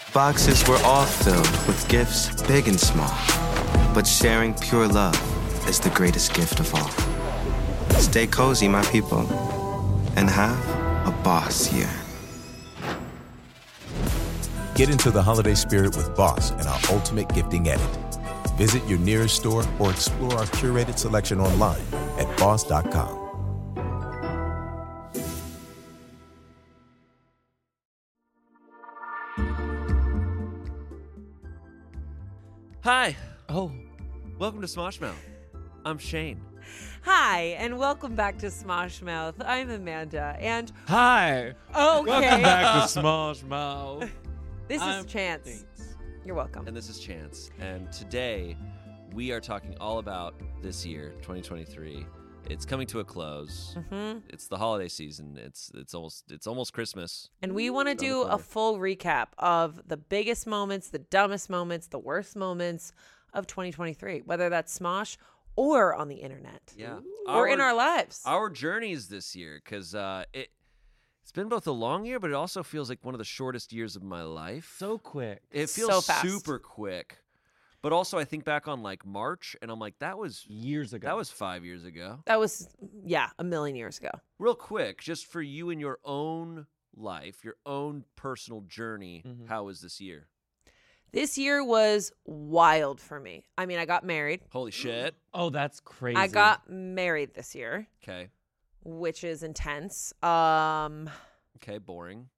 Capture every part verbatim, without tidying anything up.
Boxes were all filled with gifts big and small. But sharing pure love is the greatest gift of all. Stay cozy, my people, and have a boss year. Get into the holiday spirit with Boss and our ultimate gifting edit. Visit your nearest store or explore our curated selection online at boss dot com. Hi. Oh. Welcome to Smosh Mouth. I'm Shane. Hi, and welcome back to Smosh Mouth. I'm Amanda, and Hi. okay, Welcome back to Smosh Mouth. this I'm- is Chance. Thanks. You're welcome. And this is Chance. And today we are talking all about this year, twenty twenty-three. It's coming to a close. hmm It's the holiday season. It's it's almost it's almost Christmas. And we want to Around the do a corner. full recap of the biggest moments, the dumbest moments, the worst moments of twenty twenty-three, whether that's Smosh or on the internet. Yeah. Or in our lives. Our journeys this year, because uh, it it's been both a long year, but it also feels like one of the shortest years of my life. So quick. It so feels fast. super quick. But also, I think back on like March, and I'm like, that was Years ago. that was five years ago. That was, yeah, a million years ago. Real quick, just for you in your own life, your own personal journey, Mhm. how was this year? This year was wild for me. I mean, I got married. Holy shit. Oh, that's crazy. I got married this year, Okay. which is intense. Um, Okay, boring.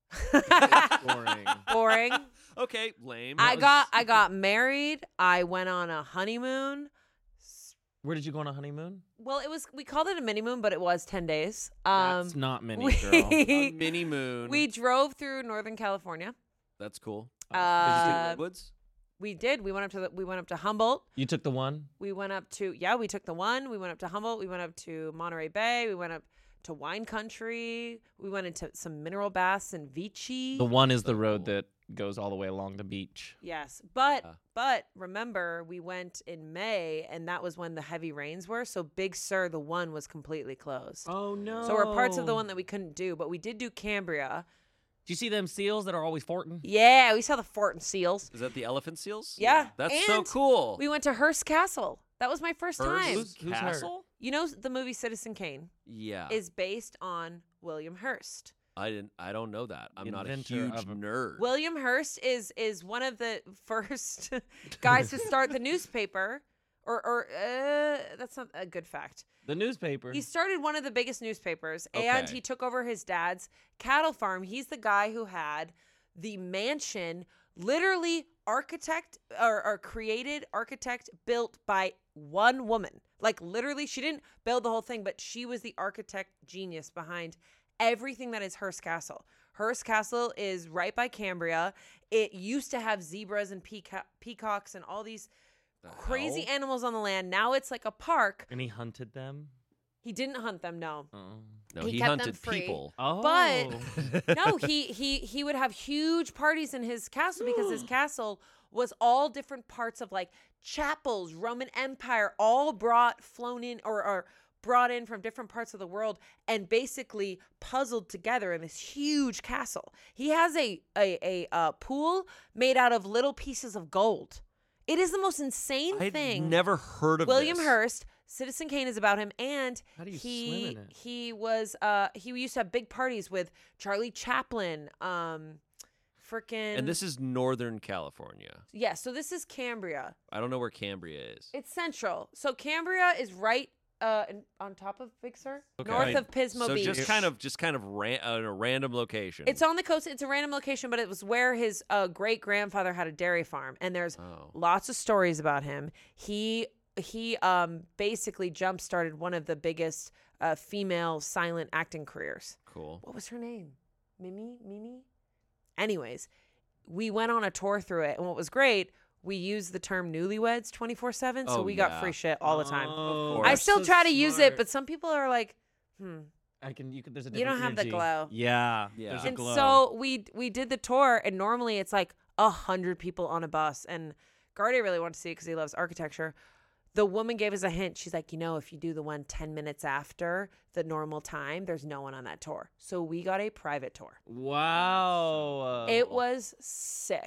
boring. boring. Okay, lame. I That was- got I got married. I went on a honeymoon. Where did you go on a honeymoon? Well, it was we called it a mini moon, but it was ten days. Um, That's not many, we, girl. a mini moon. we drove through Northern California. That's cool. Uh, Did you take redwoods? We did. We went up to the, we went up to Humboldt. You took the one? We went up to yeah. We took the one. We went up to Humboldt. We went up to Monterey Bay. We went up to wine country. We went into some mineral baths in Vichy. The one is the So road cool. that goes all the way along the beach. Yes, but Yeah. but remember we went in May, and that was when the heavy rains were. So Big Sur, the one, was completely closed. Oh, no. So we're parts of the one that we couldn't do, but we did do Cambria. Do you see them seals that are always fortin'? Yeah, we saw the Fortin seals. Is that the elephant seals? Yeah, That's so and cool. We went to Hearst Castle. That was my first Hearst time. Who's- who's her? Castle? You know the movie Citizen Kane Yeah. is based on William Hearst. I didn't I don't know that. I'm not a Inventor huge of a- nerd. William Hearst is is one of the first guys to start the newspaper. Or, or uh, that's not a good fact. The newspaper. He started one of the biggest newspapers, and Okay. he took over his dad's cattle farm. He's the guy who had the mansion, literally architect or, or created, architect built by one woman. Like literally, she didn't build the whole thing, but she was the architect genius behind everything that is Hearst Castle. Hearst Castle is right by Cambria. It used to have zebras and peaco- peacocks and all these The crazy hell? animals on the land. Now it's like a park. And he hunted them? He didn't hunt them, no. Oh. No, he he, kept them hunted free. people. Oh. But- No, he he he would have huge parties in his castle because his castle was all different parts of like chapels, Roman Empire, all brought flown in or, or brought in from different parts of the world and basically puzzled together in this huge castle. He has a a, a uh, pool made out of little pieces of gold. It is the most insane I'd thing. never heard of William this. Hurst, Citizen Kane is about him, and How do you he swim in it? he was uh he used to have big parties with Charlie Chaplin, um, freaking And this is Northern California. yeah. So this is Cambria. I don't know where Cambria is. It's central. So Cambria is right uh in, on top of Big Sur, Okay. north Right. of Pismo so Beach. just kind of just kind of ran, uh, in a random location. It's on the coast. It's a random location, but it was where his uh, great grandfather had a dairy farm, and there's Oh. lots of stories about him. He he um basically jump started one of the biggest uh, female silent acting careers. Cool. What was her name? Mimi? Mimi? Anyways, we went on a tour through it, and what was great, we used the term newlyweds twenty-four seven, so Oh, we yeah. got free shit all the time. Oh, I course. still so try to use it, smart. but some people are like, hmm. I can. You can. There's a You don't different have the energy. glow. Yeah. Yeah. There's a And glow. so we we did the tour, and normally it's like a hundred people on a bus. And Gardy really wanted to see it because he loves architecture. The woman gave us a hint. She's like, you know, if you do the one ten minutes after the normal time, there's no one on that tour. So we got a private tour. Wow. It was sick.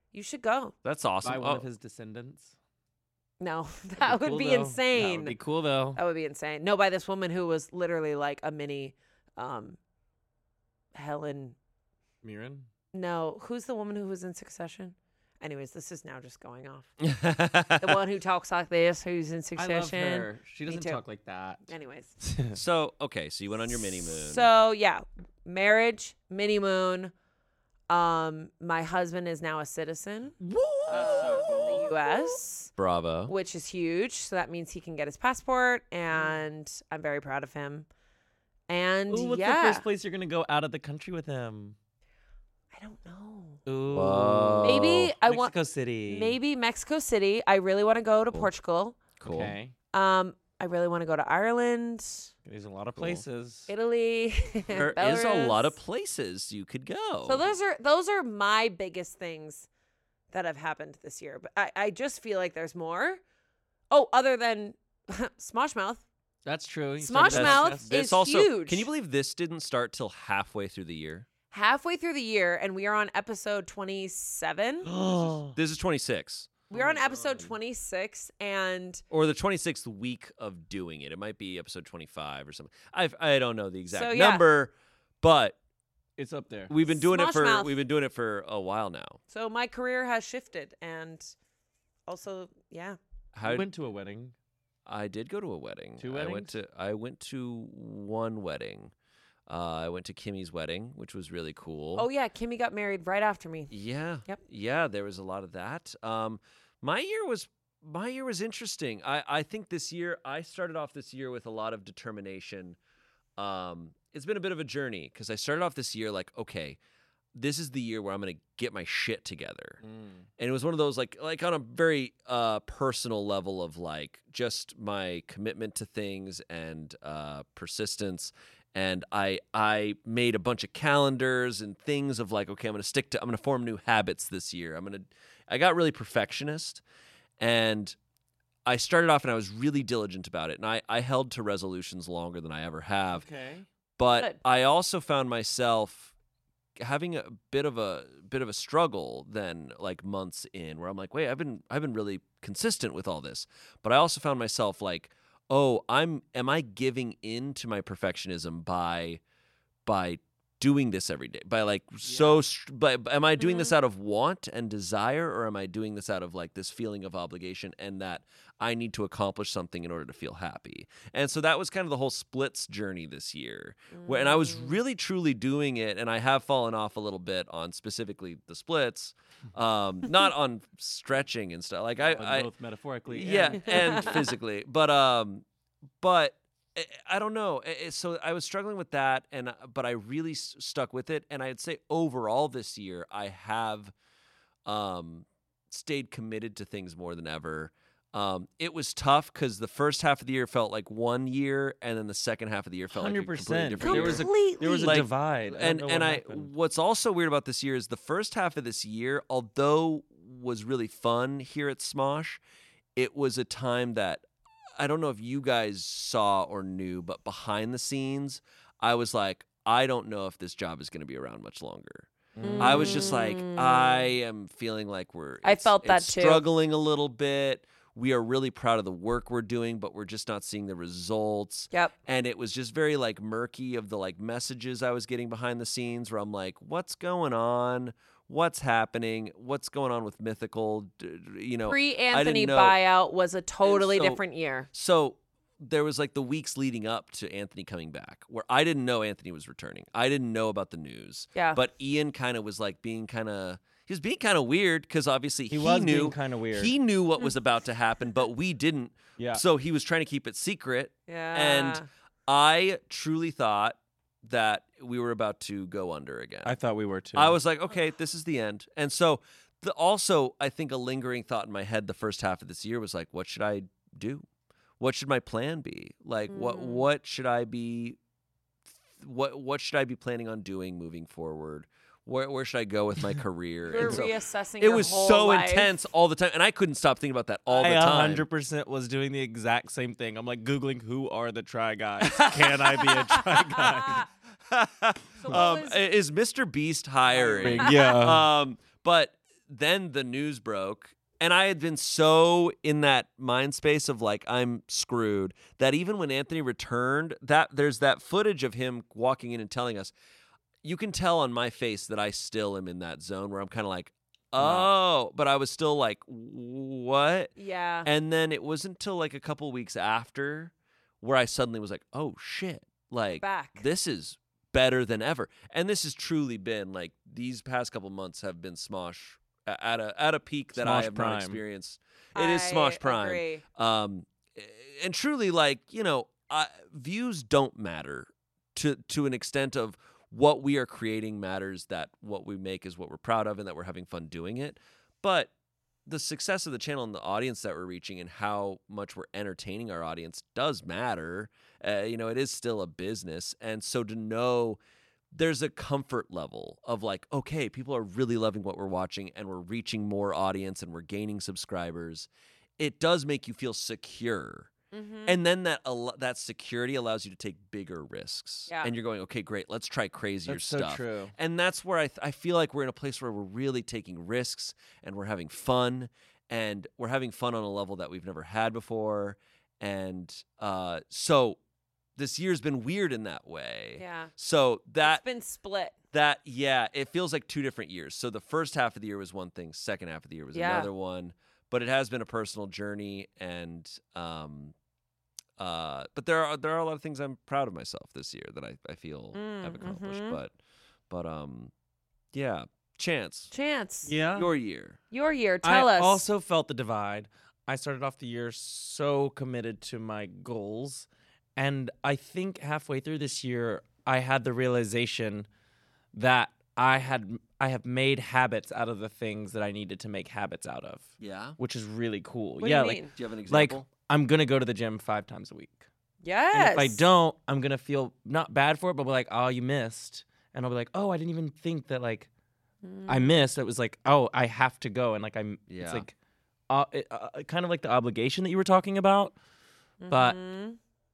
You should go. That's awesome. By one Oh, of his descendants. No, that would Cool, be though. insane. That would be cool though. That would be insane. No, by this woman who was literally like a mini um Helen. Mirren. No, who's the woman who was in Succession? Anyways, this is now just going off. the The one who talks like this, who's in I Succession. love her. She Me doesn't too. talk like that. Anyways. So okay, so you went on your mini moon. So yeah, marriage, mini moon. Um, my husband is now a citizen of the U S, Bravo. which is huge. So that means he can get his passport, and I'm very proud of him. And Ooh, what's yeah, the first place you're gonna go out of the country with him? I don't know. Ooh. Whoa. Maybe I want Mexico City. maybe Mexico City. I really want to go to Cool. Portugal. Cool. Okay. Um, I really want to go to Ireland, There's a lot of Cool. places. Italy. There is a lot of Belarus. places you could go. So those are those are my biggest things that have happened this year. But I, I just feel like there's more. Oh, other than Smosh Mouth. That's true. You Smosh started Mouth that- This is also, huge. Can you believe this didn't start till halfway through the year? Halfway through the year, and we are on episode twenty-seven. Oh. This is twenty-six. We're on episode twenty-six, and Or the twenty-sixth week of doing it. It might be episode twenty-five or something. I I don't know the exact So, yeah. number, but It's up there. we've been doing it Smosh for Mouth. we've been doing it for a while now. so my career has shifted, and also, yeah. How I went to a wedding. I did go to a wedding. Two I went weddings? to I went to one wedding. Uh, I went to Kimmy's wedding, which was really cool. Oh yeah, Kimmy got married right after me. Yeah. Yep. Yeah, there was a lot of that. Um, my year was my year was interesting. I, I think this year I started off this year with a lot of determination. Um, it's been a bit of a journey because I started off this year like, okay, this is the year where I'm gonna get my shit together. And it was one of those like like on a very uh, personal level of like just my commitment to things and uh, persistence. And I I made a bunch of calendars and things of like, okay, I'm gonna stick to I'm gonna form new habits this year. I'm gonna I got really perfectionist, and I started off and I was really diligent about it. And I, I held to resolutions longer than I ever have. Okay. But Good. I also found myself having a bit of a bit of a struggle then like months in where I'm like, wait, I've been I've been really consistent with all this. But I also found myself like, oh, I'm am I giving in to my perfectionism by by doing this every day? By like so str- but am I doing this out of want and desire, or am I doing this out of like this feeling of obligation and that I need to accomplish something in order to feel happy? And so that was kind of the whole splits journey this year. Where, and I was really truly doing it, and I have fallen off a little bit on specifically the splits, um, not on stretching and stuff. Like I, But I both metaphorically. yeah, and physically, but um, but I, I don't know. I- I- So I was struggling with that, and uh, but I really s- stuck with it, and I'd say overall this year I have um stayed committed to things more than ever. Um, it was tough because the first half of the year felt like one year, and then the second half of the year felt like a Hundred completely percent. different There year. was a Completely. there was a Like, divide. I don't and know and what I happened. what's also weird about this year is the first half of this year, although was really fun here at Smosh, it was a time that I don't know if you guys saw or knew, but behind the scenes, I was like, I don't know if this job is going to be around much longer. I was just like, I am feeling like we're I it's- felt that it's too. struggling a little bit. We are really proud of the work we're doing, but we're just not seeing the results. Yep. And it was just very like murky of the like messages I was getting behind the scenes where I'm like, what's going on? What's happening? What's going on with Mythical? D- d- You know, Pre I Anthony didn't know. buyout was a totally so- different year. So there was like the weeks leading up to Anthony coming back where I didn't know Anthony was returning. I didn't know about the news. Yeah. But Ian kind of was like being kind of, he was being kind of weird because obviously he, He was knew being kinda weird. He knew what was about to happen, but we didn't. Yeah. So he was trying to keep it secret. Yeah. And I truly thought that we were about to go under again. I thought we were too. I was like, okay, this is the end. And so the, also, I think a lingering thought in my head the first half of this year was like, what should I do? What should my plan be? Like, what Mm. what should I be? What what should I be planning on doing moving forward? Where where should I go with my career? You're And so reassessing. it your was whole so life. intense all the time, and I couldn't stop thinking about that all the I time. one hundred percent was doing the exact same thing. I'm like Googling who are the Try Guys. Can I be a Try Guy? So what um, was- is Mister Beast hiring? Yeah. Um, but then the news broke. And I had been so in that mind space of like, I'm screwed, that even when Anthony returned, that there's that footage of him walking in and telling us, you can tell on my face that I still am in that zone where I'm kind of like, oh, but I was still like, what? Yeah. And then it wasn't until like a couple weeks after where I suddenly was like, oh shit, like Back. this is better than ever. And this has truly been like, these past couple months have been Smosh at a at a peak that I Smosh have Prime. not experienced. It is I Smosh Prime. agree. Um, and truly, like, you know, uh, views don't matter to to an extent of what we are creating matters, that what we make is what we're proud of and that we're having fun doing it. But the success of the channel and the audience that we're reaching and how much we're entertaining our audience does matter. Uh, you know, it is still a business. And so to know there's a comfort level of like, okay, people are really loving what we're watching and we're reaching more audience and we're gaining subscribers. It does make you feel secure. Mm-hmm. And then that al- that security allows you to take bigger risks. Yeah. And you're going, okay, great, let's try crazier That's so stuff. true. And that's where I, th- I feel like we're in a place where we're really taking risks and we're having fun. And we're having fun on a level that we've never had before. And uh, so this year's been weird in that way. Yeah. So that It's been split. that yeah, it feels like two different years. So the first half of the year was one thing, second half of the year was Yeah. another one. But it has been a personal journey, and um, uh, but there are there are a lot of things I'm proud of myself this year that I, I feel Mm, I've accomplished. mhm. But but um, yeah, Chance, Chance. Yeah. your year. Your year. Tell I us. also felt the divide. I started off the year so committed to my goals. And I think halfway through this year, I had the realization that I had I have made habits out of the things that I needed to make habits out of, Yeah. which is really cool. What do yeah, you like mean? Do you have an like example? I'm gonna go to the gym five times a week. Yes. And if I don't, I'm gonna feel not bad for it, but be like, oh, you missed, and I'll be like, oh, I didn't even think that like I Mm. missed. It was like, oh, I have to go, and like I'm, Yeah. it's like, uh, it, uh, kind of like the obligation that you were talking about, but Mhm.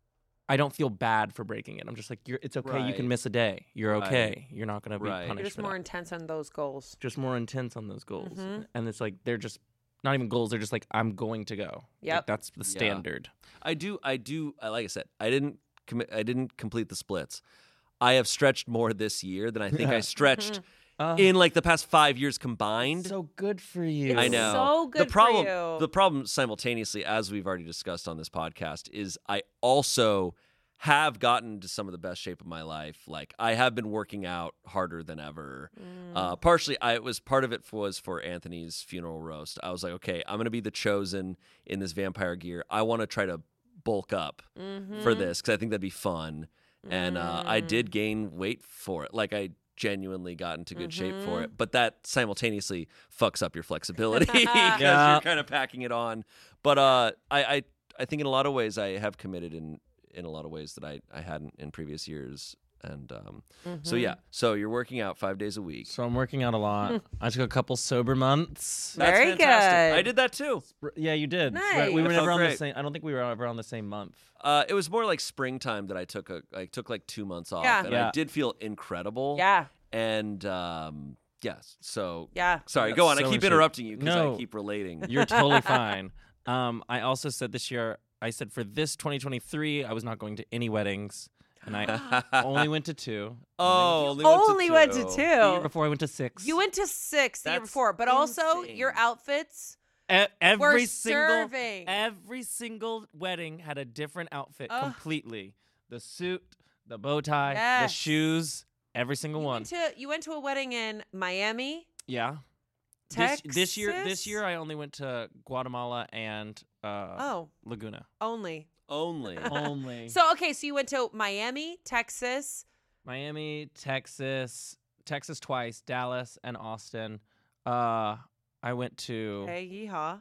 I don't feel bad for breaking it. I'm just like, you're, it's okay. You Right. can miss a day. You're Right. okay. You're not gonna be Right. You're punished You're just for more that. intense on those goals. Just more intense on those goals, Mhm. and it's like they're just not even goals. They're just like, I'm going to go. Yep. Like, that's the Yeah. standard. I do. I do. uh, Like I said, I didn't commit. I didn't complete the splits. I have stretched more this year than I think I stretched Uh, in like the past five years combined. so good for you. It's I know. so good the problem, for you. The problem simultaneously, as we've already discussed on this podcast, is I also have gotten to some of the best shape of my life. Like I have been working out harder than ever. Mm. Uh, partially, I it was part of it was for Anthony's funeral roast. I was like, okay, I'm gonna be the chosen in this vampire gear. I want to try to bulk up Mhm. for this because I think that'd be fun. And uh, I Mm. did gain weight for it. Like I genuinely got into good shape for Mhm. it. But that simultaneously fucks up your flexibility because Yeah. you're kind of packing it on. But uh, I, I I think in a lot of ways I have committed in in a lot of ways that I, I hadn't in previous years. And um, so Mhm. yeah, so you're working out five days a week. So I'm working out a lot. I took a couple sober months. That's Very fantastic. good. I did that too. R- Yeah, you did. Right, Nice. We were That never felt on the great. same. I don't think we were ever on the same month. Uh, it was more like springtime that I took a I took like two months off, Yeah. and Yeah. I did feel incredible. Yeah. And um, yes, so Yeah. sorry, That's go on. I so keep interesting. interrupting you because No. I keep relating. You're totally fine. Um, I also said this year, I said for this twenty twenty-three, I was not going to any weddings, and I only went to two. Oh, Only Only went to two. went- the year two. before I went to six. You went to six the year That's before, but also insane. your outfits E- every were single serving. every single wedding had a different outfit Ugh. completely. The suit, the bow tie, the Yes. shoes, every single You one. went to you went to a wedding in Miami, Yeah. Texas. This, this year, this year I only went to Guatemala and uh, Oh, Laguna. only. Only. Only. So okay, so you went to Miami, Texas. Miami, Texas, Texas twice, Dallas, and Austin. Uh, I went to Hey, yeehaw.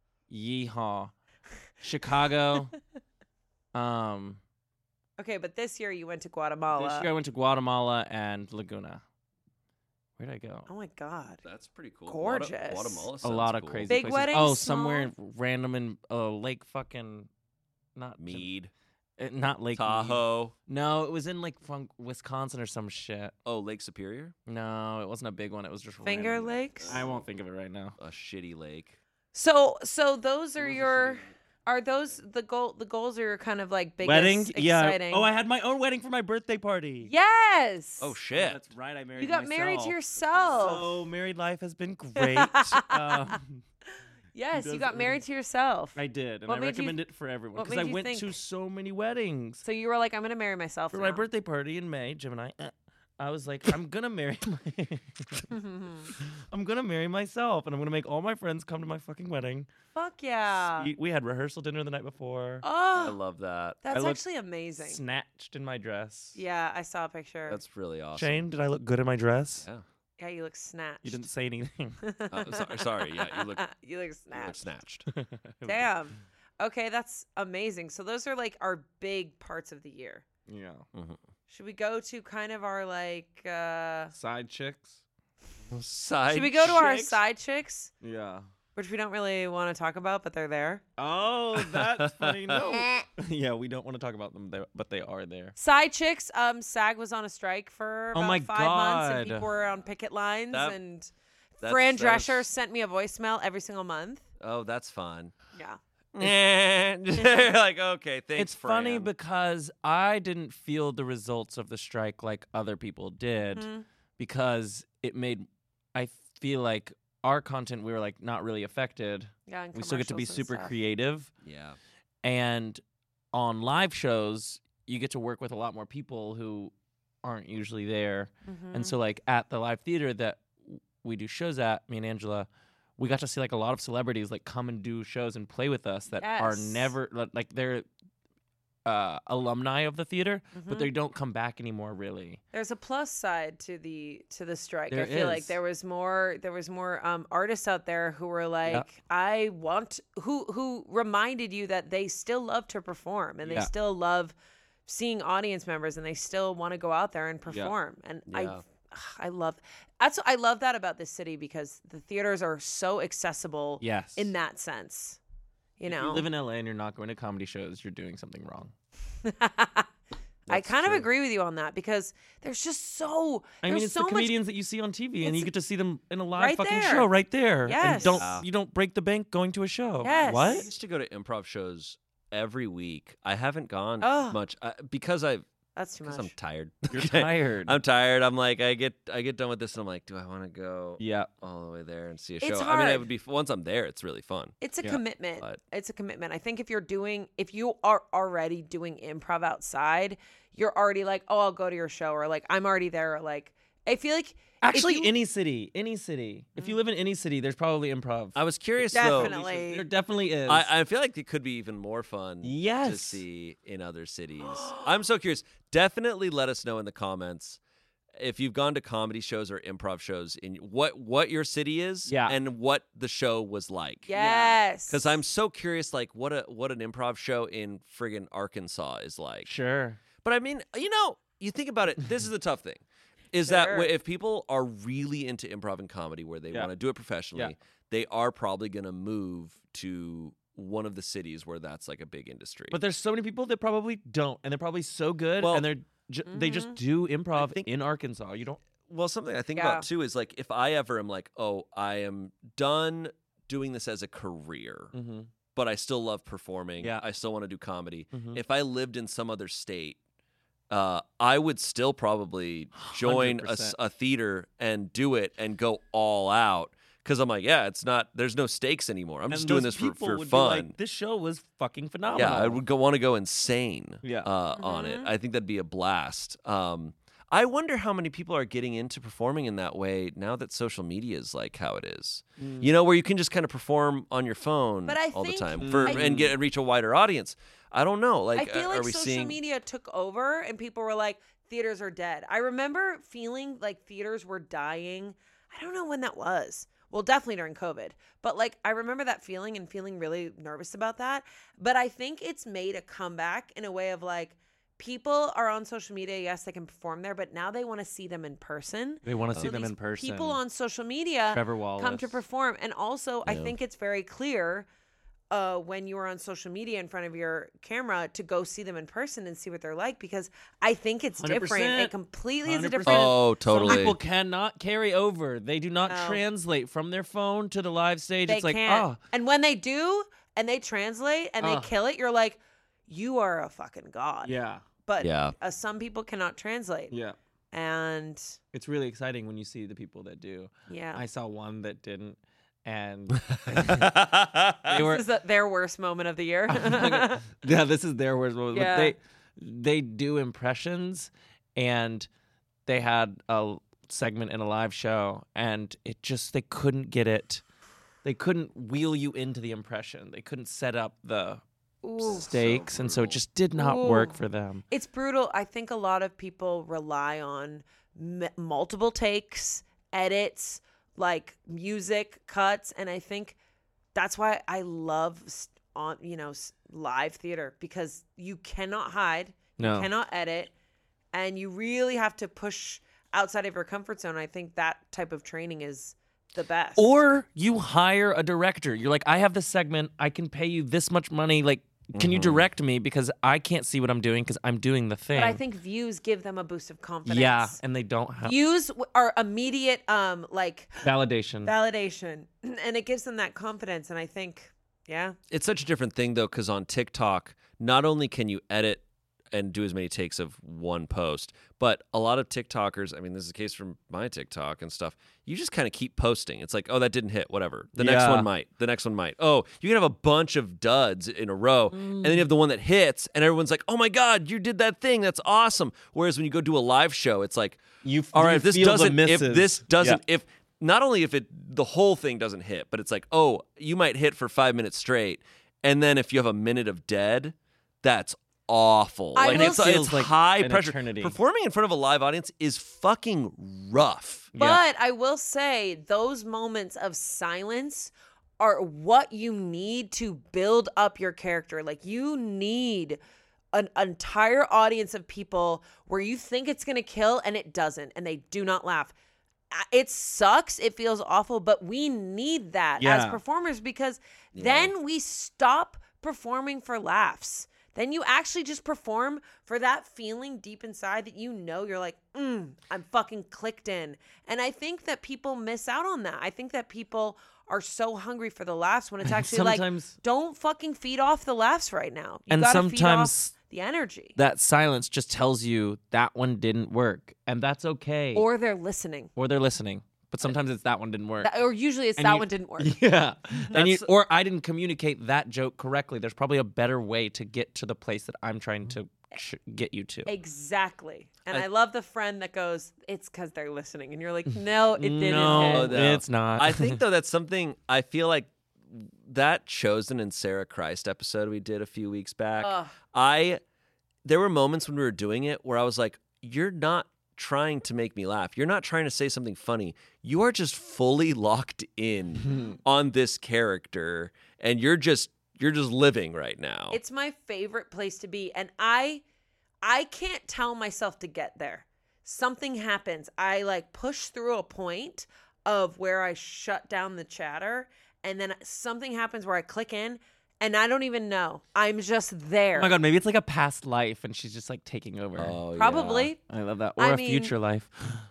Yeehaw, Chicago. um, Okay, but this year you went to Guatemala. this year I went to Guatemala and Laguna. Where'd I go? Oh my God. That's pretty cool. Gorgeous. Guata- Guatemala A sounds lot of cool. crazy Big places. wedding, Oh, somewhere small? random in uh, Lake fucking not Mead. Uh, not Lake Mead. Tahoe. No, it was in like from Wisconsin or some shit. Oh, Lake Superior. No, it wasn't a big one. It was just Finger random. Lakes. I won't think of it right now. A shitty lake. So so those are your are those the goal the goals are your kind of like biggest Wedding? exciting. Yeah. Oh, I had my own wedding for my birthday party. Yes. Oh shit. That's right. I married You got married to myself. yourself. So married life has been great. um, yes, you does got it. married to yourself. I did, and What I made you- recommend it for everyone what because I made you went think- to so many weddings. So you were like, I'm gonna marry myself For now. my birthday party in May, Gemini, uh, I was like, I'm gonna marry my I'm gonna marry myself, and I'm gonna make all my friends come to my fucking wedding. Fuck yeah. We, we had rehearsal dinner the night before. I Oh, love that. that's look actually amazing. Snatched in my dress. Yeah, I saw a picture. That's really awesome. Shane, did I look good in my dress? Yeah. yeah, you look snatched. You didn't say anything. Uh, sorry, sorry. Yeah, you look, you look you look snatched. snatched. Damn. Okay, that's amazing. So those are like our big parts of the year. Yeah. Should we go to kind of our like uh Side chicks. Side should we go to our chicks? side chicks? Yeah. Which we don't really want to talk about, but they're there. Oh, that's funny. No. Yeah, we don't want to talk about them, there, but they are there. Side chicks, um, SAG was on a strike for Oh about my five months, and God. people were on picket lines, That- and That's- Fran that was- Drescher sent me a voicemail every single month. Oh, that's fun. Yeah. You're like, okay, thanks, It's funny Fran. because I didn't feel the results of the strike like other people did Mhm. because it made I feel like our content we were like not really affected. Yeah, and We still get to be commercials and super stuff. creative, Yeah. and on live shows you get to work with a lot more people who aren't usually there. Mhm. And so like at the live theater that w- we do shows at, me and Angela, we got to see like a lot of celebrities like come and do shows and play with us that are Yes. never li- like they're uh, alumni of the theater, Mhm. but they don't come back anymore really. There's a plus side to the to the strike. There I feel like is. there was more there was more um, artists out there who were like, I want who who reminded you that they still love to perform and they Yeah. still love seeing audience members and they still want to go out there and perform. And Yeah. I I love that's I love that about this city because the theaters are so accessible Yes. in that sense. You If know. you live in L A and you're not going to comedy shows, you're doing something wrong. I That's kind of true. agree with you on that because there's just so I mean, there's it's so the much comedians that you see on T V, and you It's get to see them in a live right fucking there. show right there. Yes. And don't Wow. you don't break the bank going to a show. Yes. I What? used to go to improv shows every week. I haven't gone Oh. much uh, because I that's too because much. I'm tired. You're tired. I'm tired. I'm like I get I get done with this and I'm like, do I want to go yeah. all the way there and see a It's show? I mean, it hard. would be once I'm there, it's really fun. It's a Yeah, commitment. but- It's a commitment. I think if you're doing, if you are already doing improv outside, you're already like, oh, I'll go to your show, or like, I'm already there, or like, I feel like if Actually, you- any city, any city. If you live in any city, there's probably improv. I was curious though. Definitely. There definitely is. I, I feel like it could be even more fun to Yes. see in other cities. I'm so curious. Definitely let us know in the comments if you've gone to comedy shows or improv shows in what what your city is Yeah. and what the show was like. yes, Because I'm so curious, like what a what an improv show in friggin' Arkansas is like. sure. But I mean, you know, you think about it. This is the tough thing, is that Sure. w- if people are really into improv and comedy, where they Yeah. want to do it professionally, they are probably going to move to one of the cities where that's like a big industry. But there's so many people that probably don't, and they're probably so good, Well- and they're ju- they just do improv think- in Arkansas. You don't. well, something I think Yeah. about too is like if I ever am like, oh, I am done doing this as a career, Mm-hmm. but I still love performing. Yeah. I still want to do comedy. Mhm. If I lived in some other state, uh, I would still probably join a, s- one hundred percent. a theater and do it and go all out because I'm like, yeah, it's not. There's no stakes anymore. I'm just doing this for, for fun. this show was fucking phenomenal. Yeah, I would go want to go insane. Yeah. uh, on it. Mhm. I think that'd be a blast. Um, I wonder how many people are getting into performing in that way now that social media is like how it is. Mm. You know, where you can just kind of perform on your phone But I all the think- time for I- and get and reach a wider audience. I don't know. Like, I feel uh, like are we social seeing? media took over and people were like, theaters are dead. I remember feeling like theaters were dying. I don't know when that was. Well, definitely during COVID. But like, I remember that feeling and feeling really nervous about that. But I think it's made a comeback in a way of like, people are on social media. Yes, they can perform there, but now they want to see them in person. They want to So see them these in person. People on social media Trevor Wallace come to perform. And also, I Yeah. think it's very clear uh, when you are on social media in front of your camera to go see them in person and see what they're like, because I think it's one hundred percent. different. It completely is a one hundred different. percent. Oh, Some totally. people cannot carry over. They do not No. translate from their phone to the live stage. They it's like, can't. oh, And when they do, and they translate and they Ugh. kill it, you're like, you are a fucking god. yeah, But Yeah. uh, some people cannot translate. yeah. And It's really exciting when you see the people that do. yeah, I saw one that didn't, and yeah. they were. this is the, their worst moment of the year. Yeah, this is their worst moment. Yeah. But they they do impressions, and they had a segment in a live show, and it just they couldn't get it. They couldn't wheel you into the impression. They couldn't set up the Ooh. stakes, and so it just did not work Ooh. for them. It's brutal. I think a lot of people rely on m- multiple takes, edits, like music cuts, and I think that's why I love s- on you know s- live theater, because you cannot hide, you No. cannot edit, and you really have to push outside of your comfort zone. I think that type of training is the best. Or you hire a director. You're like, I have this segment. I can pay you this much money. Like, can you direct me, because I can't see what I'm doing because I'm doing the thing. but I think views give them a boost of confidence. yeah, and they don't have Views w- are immediate, um, like validation. validation, and it gives them that confidence. And I think, yeah, It's such a different thing though, because on TikTok, not only can you edit and do as many takes of one post, but a lot of TikTokers, I mean, this is the case from my TikTok and stuff, you just kind of keep posting. It's like, oh, that didn't hit, whatever. The next Yeah. one might. The next one might. Oh, you can have a bunch of duds in a row, and then you have the one that hits, and everyone's like, oh my God, you did that thing. That's awesome. Whereas when you go do a live show, it's like, You f- all right, you if this feel the doesn't, if misses. this doesn't, Yeah. if not only if it, the whole thing doesn't hit, but it's like, oh, you might hit for five minutes straight. And then if you have a minute of dead, that's awful. I Like, will it's, say- it's Feels like high an pressure. eternity. Performing in front of a live audience is fucking rough. Yeah. but I will say those moments of silence are what you need to build up your character. Like, you need an entire audience of people where you think it's going to kill and it doesn't, and they do not laugh. Uh, It sucks. It feels awful, but we need that as Yeah. performers, because then we stop performing for laughs. Then you actually just perform for that feeling deep inside that you know you're like, mm, I'm fucking clicked in. And I think that people miss out on that. I think that people are so hungry for the laughs when it's actually Sometimes- like, don't fucking feed off the laughs right now. You And gotta feed sometimes off the energy. that silence just tells you that one didn't work, and that's okay. Or they're listening. Or they're listening, but sometimes it's that one didn't work. That- or usually it's And that you- one didn't work. Yeah, and you, That's- or I didn't communicate that joke correctly. There's probably a better way to get to the place that I'm trying to sh- get you to. Exactly. And I, I- love the friend that goes, it's because they're listening. And you're like, no, it didn't. No, hit." no. it's not. I think though that's something I feel like that Chosen and Sarah Christ episode we did a few weeks back. Ugh. I there were moments when we were doing it where I was like, you're not trying to make me laugh. You're not trying to say something funny. You are just fully locked in on this character, and you're just you're just living right now. It's my favorite place to be. And I I can't tell myself to get there. Something happens. I like push through a point of where I shut down the chatter, and then something happens where I click in and I don't even know. I'm just there. Oh my god, maybe it's like a past life, and she's just like taking over. Oh, yeah. Probably. I love that. Or I a mean- future life.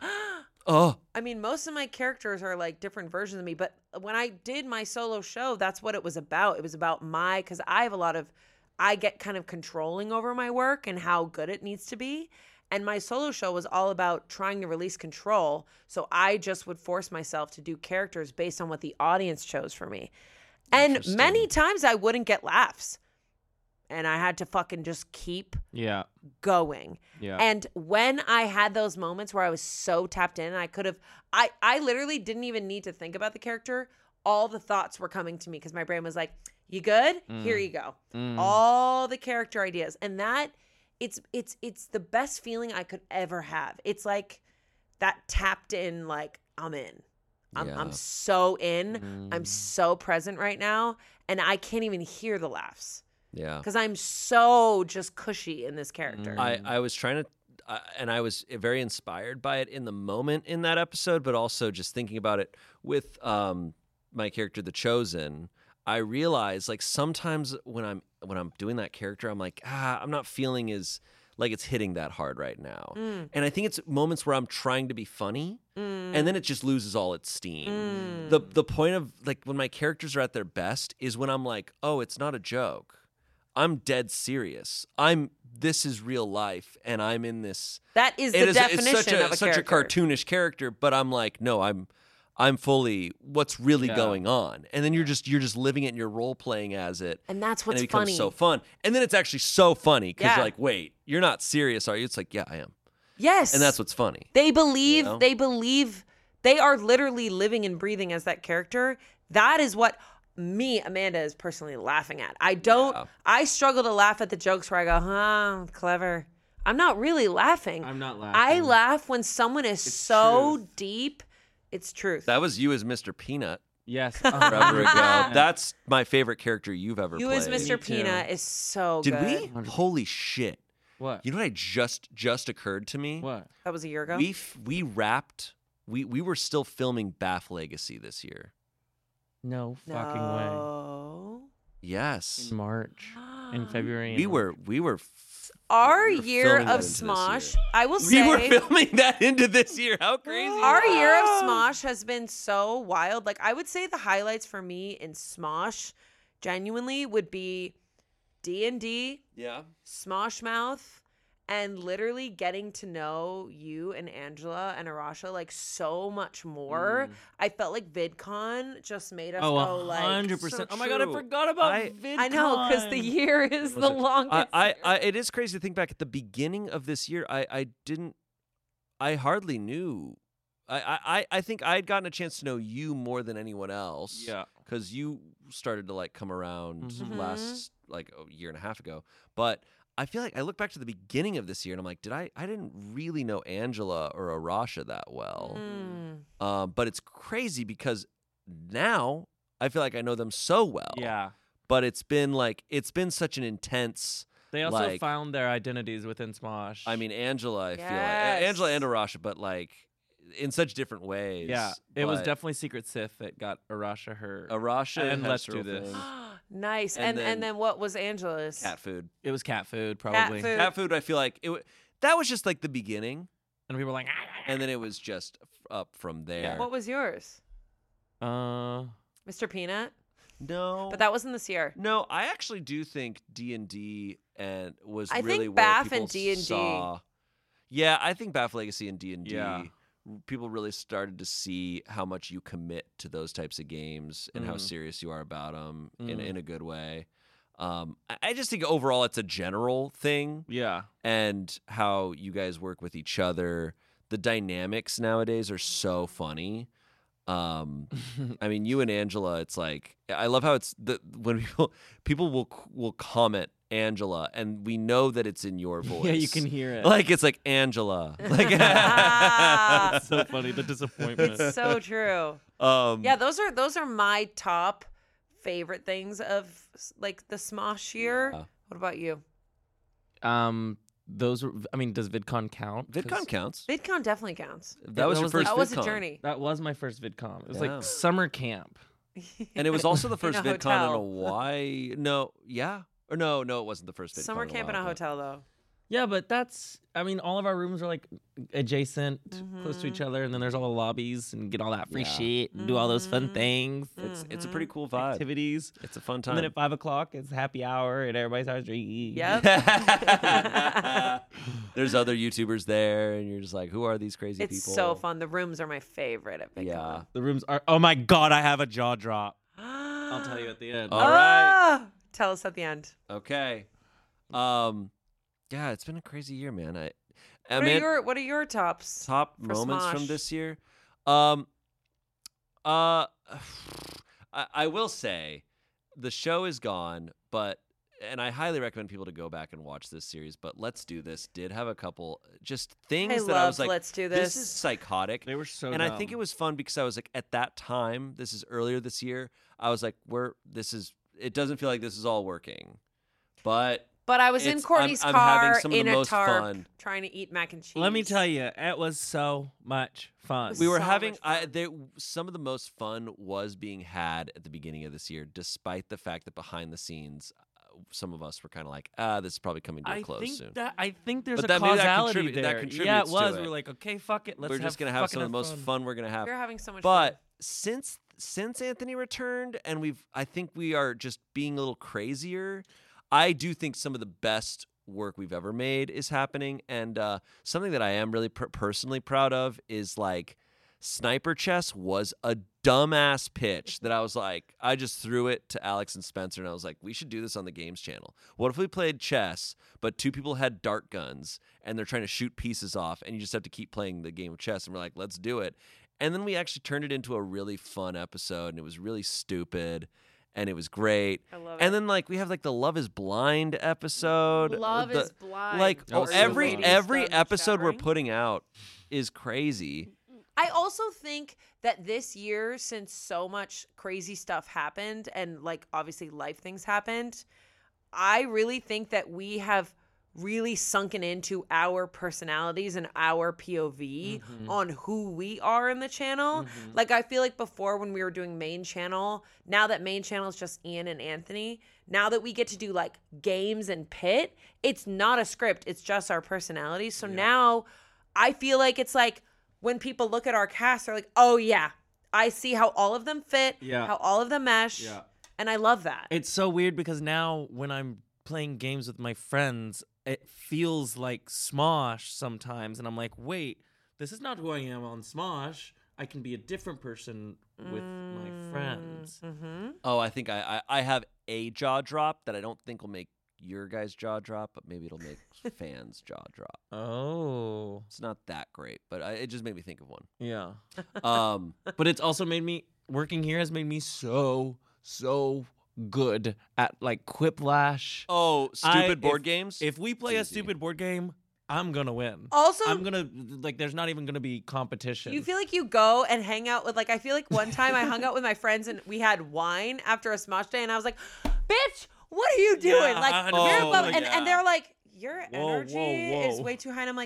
Oh, I mean, most of my characters are like different versions of me, but when I did my solo show, that's what it was about. It was about my, because I have a lot of, I get kind of controlling over my work and how good it needs to be. And my solo show was all about trying to release control. So I just would force myself to do characters based on what the audience chose for me. And many times I wouldn't get laughs. And I had to fucking just keep Yeah. going. Yeah. And when I had those moments where I was so tapped in, I could have, I, I literally didn't even need to think about the character. All the thoughts were coming to me because my brain was like, you good? Here you go. Mm. All the character ideas. And that, it's, it's, it's the best feeling I could ever have. It's like that tapped in, like, I'm in. I'm, Yeah. I'm so in. Mm. I'm so present right now. And I can't even hear the laughs yeah. because I'm so just cushy in this character. I, I was trying to, uh, and I was very inspired by it in the moment in that episode, but also just thinking about it with um, my character, The Chosen. I realize like sometimes when I'm when I'm doing that character, I'm like, ah, I'm not feeling as like it's hitting that hard right now. Mm. And I think it's moments where I'm trying to be funny, Mm. and then it just loses all its steam. Mm. The the point of like when my characters are at their best is when I'm like, oh, it's not a joke. I'm dead serious. I'm this is real life, and I'm in this. That is It the is definition it's such a of a such character. a cartoonish character, but I'm like, no, I'm I'm fully what's really Yeah. going on, and then you're just you're just living it and you're role playing as it, And that's and what's it becomes funny. so fun. And then it's actually so funny because Yeah. you're like, wait, you're not serious, are you? It's like, yeah, I am, Yes. and that's what's funny. They believe, know? they believe, they are literally living and breathing as that character. That is what me, Amanda, is personally laughing at. I don't, Yeah. I struggle to laugh at the jokes where I go, huh, clever. I'm not really laughing. I'm not I laughing. laugh when someone is so truth. deep. It's truth. That was you as Mister Peanut Yes. forever ago. That's my favorite character you've ever you played. as Mister Me too. Peanut is so Did good. we? Holy shit! What? You know what I just just occurred to me? What? That was a year ago. We f- we wrapped. We we were still filming Bath Legacy this year. No fucking way. no. Yes. In March, in February. We and- were we were f- Our we were year filming that of into this Smosh, year. I will We say. were filming that into this year. How crazy! is Our that? year of Smosh has been so wild. Like, I would say the highlights for me in Smosh genuinely would be D and D, Yeah. Smosh Mouth, and literally getting to know you and Angela and Arasha like so much more. I felt like VidCon just made us Oh, go a like hundred percent. so Oh my god, I true. forgot about I- VidCon. I know, because the year is Was the it- longest. I, I, year. I it is crazy to think back at the beginning of this year. I, I didn't. I hardly knew. I, I, I think I had gotten a chance to know you more than anyone else. Yeah. Because you started to like come around Mm-hmm. Mhm. last like a year and a half ago. But I feel like I look back to the beginning of this year and I'm like, did I? I didn't really know Angela or Arasha that well. Mm. Um, but it's crazy because now I feel like I know them so well. Yeah. But it's been like it's been such an intense. They also Like- found their identities within Smosh. I mean, Angela, I feel like Yes. Angela and Arasha, but like in such different ways. yeah, it was But definitely Secret Sith that got Arasha her. Arasha And had Let's her Do own This. thing. Nice. And And then- and then what was Angela's? Cat food. It was cat food, probably. food. Cat food. I feel like it. w- That was just like the beginning, And we were like, "Ah, and then it was just f- up from there. What was yours? uh, Mister Peanut? No, But that wasn't this year. no. I actually do think D and D and was I think really where Bath people and D and D. saw. Yeah, I think Bath Legacy and D and D. Yeah. People really started to see how much you commit to those types of games and how Mm. serious you are about them in Mm. in a good way. Um, I, I just think overall it's a general thing, yeah. and how you guys work with each other. The dynamics nowadays are so funny. Um, I mean, you and Angela, it's like I love how it's the when people people will will comment Angela, and we know that it's in your voice. Yeah, you can hear it. Like it's like Angela. Like It's so funny, the disappointment. It's so true. um, Yeah, those are those are my top favorite things of like the Smosh year. Yeah. What about you? Um, those were. I mean, does VidCon count? 'Cause VidCon counts. VidCon definitely counts. That was that your was like- first. That was a VidCon. journey. That was my first VidCon. It was Yeah. like summer camp. and it was also the In first a VidCon in hotel. Hawaii. No, yeah, or no, no, it wasn't the first VidCon. Summer camp in a Hawaii, but- hotel though. Yeah, but that's. I mean, all of our rooms are like adjacent, close to each other, and then there's all the lobbies and get all that free Yeah. shit and do all those fun things, It's it's a pretty cool vibe. activities. It's a fun And time. then at five o'clock, it's happy hour, and everybody starts drinking. Yep. There's other YouTubers there, and you're just like, who are these crazy It's people? so fun. The rooms are my favorite at VidCon. Yeah. The rooms are. Oh my god, I have a jaw drop. I'll tell you at the end. All right. Ah! Tell us at the end. Okay. Um, yeah, it's been a crazy year, man. I, I What are mean, your What are your tops? top for moments from Smosh? this year. Um, uh, I, I will say, the show is gone, but and I highly recommend people to go back and watch this series. But Let's Do This did have a couple just things I that I was love like, Let's Do this This. is psychotic. They were so. and I think dumb. it was fun because I was like, at that time, this is earlier this year. I was like, we're this is. It doesn't feel like this is all working, but But I was in It's- I'm- Courtney's I'm having car some of the in a most tarp fun. trying to eat mac and cheese. Let me tell you, it was so much fun. was We were so having much I, fun. there, some of the most fun was being had at the beginning of this year, despite the fact that behind the scenes, uh, some of us were kind of like, ah, this is probably coming to a I close think soon. that I think there's But a that- maybe that causality contribu- that there. yeah, it contributes to was. it. We were like, okay, fuck it. Let's we're just have, gonna have fucking some of the most fun. fun we're gonna have. You're having so much But fun. since since Anthony returned, and we've, I think we are just being a little crazier. I do think some of the best work we've ever made is happening, and uh, something that I am really per- personally proud of is like Sniper Chess was a dumbass pitch that I was like, I just threw it to Alex and Spencer, and I was like, we should do this on the games channel. What if we played chess, but two people had dart guns and they're trying to shoot pieces off, and you just have to keep playing the game of chess? And we're like, let's do it. And then we actually turned it into a really fun episode, and it was really stupid, and it was great. I love And it. then like we have like the Love Is Blind episode. Love The- is blind. Like That was so every fun. every Ladies episode we're showering. putting out is crazy. I also think that this year, since so much crazy stuff happened and like obviously life things happened, I really think that we have really sunken into our personalities and our P O V Mm-hmm. on who we are in the channel. Like I feel like before when we were doing main channel, now that main channel is just Ian and Anthony, now that we get to do like games and pit, it's not a script, it's just our personalities. So now I feel like it's like when people look at our cast, they're like, oh yeah, I see how all of them fit, Yeah. how all of them mesh. Yeah. And I love that. It's so weird because now when I'm playing games with my friends, it feels like Smosh sometimes, and I'm like, wait, this is not who I am on Smosh. I can be a different person with my friends. Mm-hmm. Oh, I think I, I I have a jaw drop that I don't think will make your guys' jaw drop, but maybe it'll make fans' jaw drop. Oh, It's not that great, but I, it just made me think of one. yeah. Um, But it's also made me working here has made me so so good at like Quiplash. oh, I- stupid board if- games. If we play a It's easy. stupid board game, I'm gonna win. Also, I'm gonna like. There's not even gonna be competition. you feel like you go and hang out with like I feel like one time I hung out with my friends and we had wine after a Smosh day and I was like, bitch, what are you doing? Yeah, like I you're know. above and, Yeah. and they're like, your Whoa, energy whoa, is whoa. way too high. And I'm like,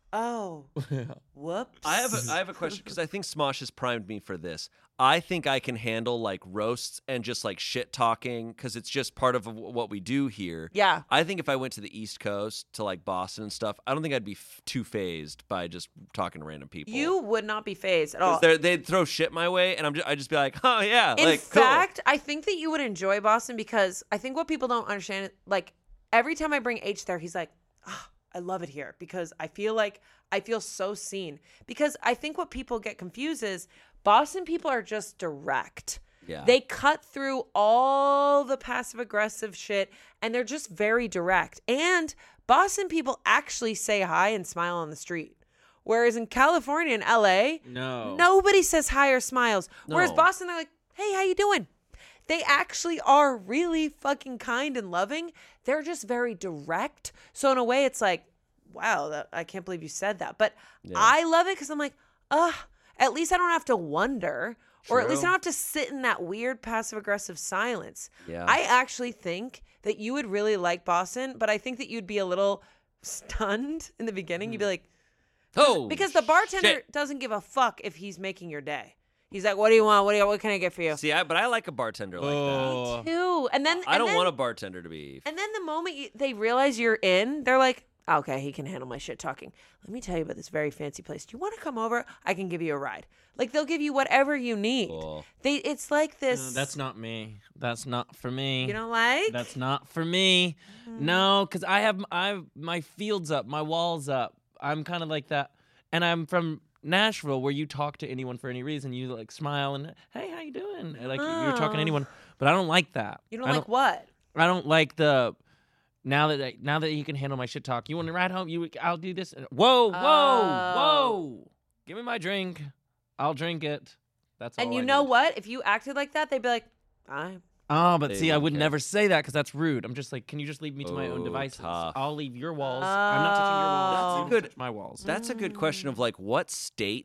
oh, whoops. I have a, I have a question because I think Smosh has primed me for this. I think I can handle like roasts and just like shit talking because it's just part of w- what we do here. Yeah. I think if I went to the East Coast to like Boston and stuff, I don't think I'd be f- too phased by just talking to random people. You would not be phased at all. 'Cause they're- they'd throw shit my way, and I'm just, I'd just be like, oh yeah, In like fact, I think that you would enjoy Boston because I think what people don't understand, like every time I bring H there, he's like, ah, I love it here because I feel like I feel so seen. Because I think what people get confused is Boston people are just direct. cool. Yeah. They cut through all the passive aggressive shit and they're just very direct. And Boston people actually say hi and smile on the street. Whereas in California and L A, no. nobody says hi or smiles. Whereas No. Boston, they're like, hey, how you doing? They actually are really fucking kind and loving. They're just very direct. So in a way, it's like, wow, that, I can't believe you said that. But Yeah. I love it because I'm like, ugh, at least I don't have to wonder. Or at least I True. don't have to sit in that weird passive aggressive silence. Yeah. I actually think that you would really like Boston, but I think that you'd be a little stunned in the beginning. You'd be like, oh, because the bartender shit. doesn't give a fuck if he's making your day. He's like, "What do you want? What do you? What can I get for you?" See, I, but I like a bartender like Oh. Too. And then that. I and don't then, want a bartender to be. And then the moment you, they realize you're in, they're like, "Okay, he can handle my shit talking. Let me tell you about this very fancy place. Do you want to come over? I can give you a ride. Like they'll give you whatever you need. Cool. They. It's like this. No, that's not me. That's not for me. You don't like. That's not for me. No, because I have I have my fields up, my walls up. I'm kind of like that, and I'm from Nashville, where you talk to anyone for any reason. You like smile and hey, how you doing? And, like you're talking to Oh. anyone, but I don't like that. you don't I like what? I don't like the. Now that I, now that you can handle my shit talk, you want to ride home? You I'll do this. Whoa, whoa, Oh. whoa! Give me my drink. I'll drink it. That's all. And you I know need. what? If you acted like that, they'd be like, "Fine." Oh, but They see, I don't would care. never say that because that's rude. I'm just like, can you just leave me to my own Oh, devices? tough. I'll leave your walls. I'm not touching your walls. Oh. You That's a good- touch my walls. That's a good question of like what states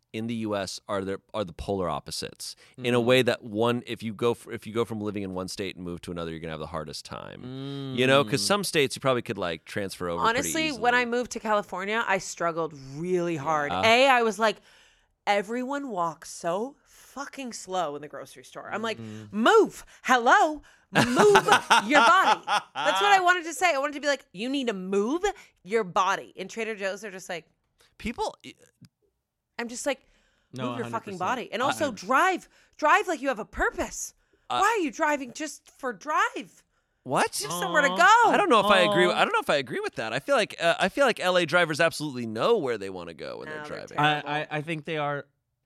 in the U S are the are the polar opposites in a way that one if you go for, if you go from living in one state and move to another, you're gonna have the hardest time. Mm. You know, because some states you probably could like transfer over. pretty Honestly, easily. when I moved to California, I struggled really hard. Yeah. A, I was like, everyone walks so fucking slow in the grocery store. I'm like, move, hello, move your body. That's what I wanted to say. I wanted to be like, you need to move your body. In Trader Joe's, they're just like, people, I'm just like, No, move your one hundred fucking percent. body. And I- also I'm- drive. Drive like you have a purpose. Uh, Why are you driving just for drive? what? You have somewhere to Aw. go. I don't know if I agree. Aw. I don't know if I agree with that. I feel like uh, I feel like L A drivers absolutely know where they want to go when No, they're they're driving. terrible. I, I, I think they are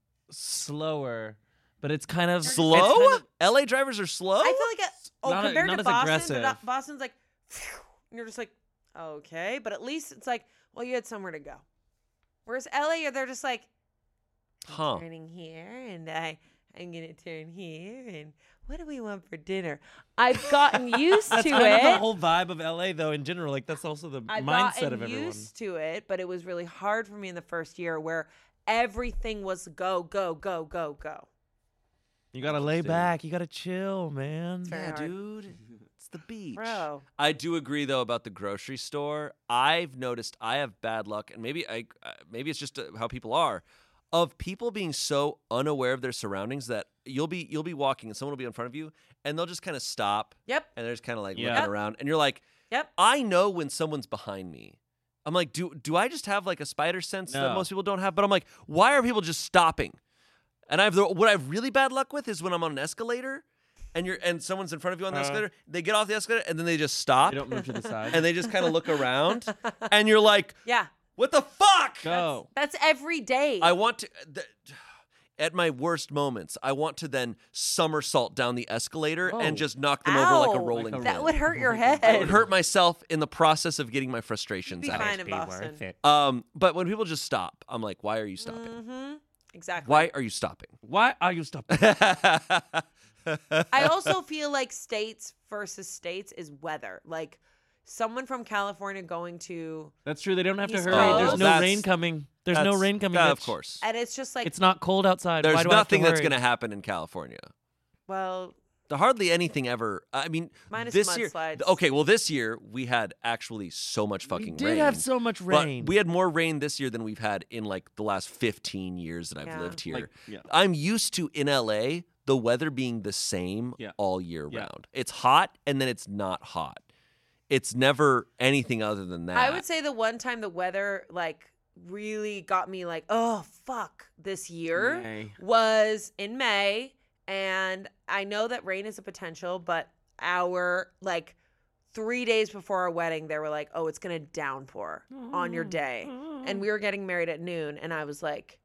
slower, but it's kind of Slow? it's kind of- L A drivers are slow? I feel like, a, oh, Not a- compared not to as Boston, aggressive. but not- Boston's like, phew, and you're just like, okay. But at least it's like, well, you had somewhere to go. Whereas L A, they're just like, Huh. turning here, and I, I'm gonna turn here, and what do we want for dinner? I've gotten used that's to kind it. of the whole vibe of L A, though. In general, like that's also the I've mindset gotten of everyone. used to it, but it was really hard for me in the first year where everything was go, go, go, go, go. You gotta lay Interesting. back. You gotta chill, man. Very Yeah, hard. dude. It's the beach. Bro. I do agree though about the grocery store. I've noticed I have bad luck, and maybe I uh, maybe it's just uh, how people are, of people being so unaware of their surroundings that you'll be you'll be walking and someone will be in front of you and they'll just kind of stop Yep. and they're just kind of like Yeah. looking Yep. around and you're like, Yep. I know when someone's behind me. I'm like, do do I just have like a spider sense that No. most people don't have? But I'm like, why are people just stopping? And I've the, what I have really bad luck with is when I'm on an escalator, and you're and someone's in front of you on the Uh. escalator. They get off the escalator and then they just stop You don't move to the side. and they just kind of look around, and you're like, Yeah. what the fuck? Go. That's every day. I want to. Th- at my worst moments, I want to then somersault down the escalator Oh. and just knock them over like a Ow. rolling Like a pin. that would hurt your I head. would hurt myself in the process of getting my frustrations Be out. fine in Boston. Um, but when people just stop, I'm like, why are you stopping? Mm-hmm. Exactly. Why are you stopping? Why are you stopping? I also feel like states versus states is weather. Like someone from California going to, That's true. They don't have to East hurry. Coast. There's no That's- rain coming. There's no That's- rain coming. uh, of bitch. course. and it's just like, It's not cold outside. There's Why do I have to nothing that's worry? going to happen in California. well, There hardly anything ever. I mean, Minus this year. mudslides. Okay, well, this year we had actually so much We fucking did rain. have so much rain. But we had more rain this year than we've had in like the last fifteen years that I've Yeah. lived here. Like, yeah. I'm used to in L A the weather being the same Yeah. all year Yeah. round. It's hot and then it's not hot. It's never anything other than that. I would say the one time the weather like really got me like, oh fuck, this year May. was in May, and I know that rain is a potential, but our like three days before our wedding, they were like, oh, it's gonna downpour on your day, and we were getting married at noon, and I was like,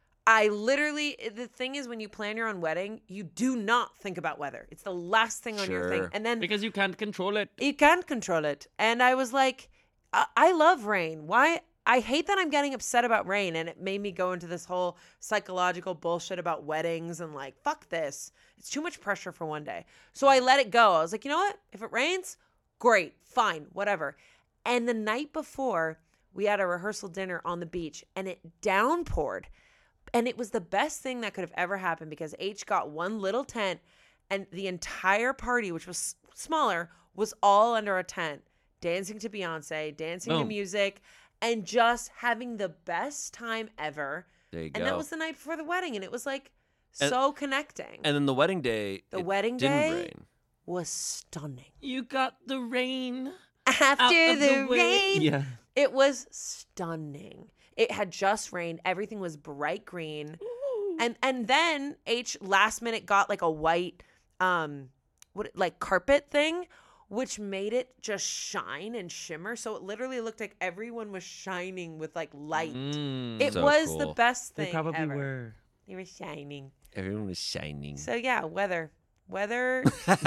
I literally, the thing is, when you plan your own wedding, you do not think about weather. It's the last thing on your thing, Sure. and then Because you can't control it. you can't control it. And I was like, I, I love rain. Why? I hate that I'm getting upset about rain. And it made me go into this whole psychological bullshit about weddings and like, fuck this. It's too much pressure for one day. So I let it go. I was like, you know what? If it rains, great, fine, whatever. And the night before, we had a rehearsal dinner on the beach and it downpoured. And it was the best thing that could have ever happened because H got one little tent and the entire party, which was s- smaller, was all under a tent, dancing to Beyonce, dancing to Boom. music, and just having the best time ever. there you And go. that was the night before the wedding. And it was like And- so connecting. and then the wedding day, The it wedding didn't day? rain. was stunning. You got the rain. After out of the, way. rain, Yeah. it was stunning. It had just rained. Everything was bright green. And and then H last minute got like a white um what like carpet thing, which made it just shine and shimmer. So it literally looked like everyone was shining with like light. Mm. It So was cool. the best They thing probably ever. were. They were shining. Everyone was shining. So yeah, weather. Weather.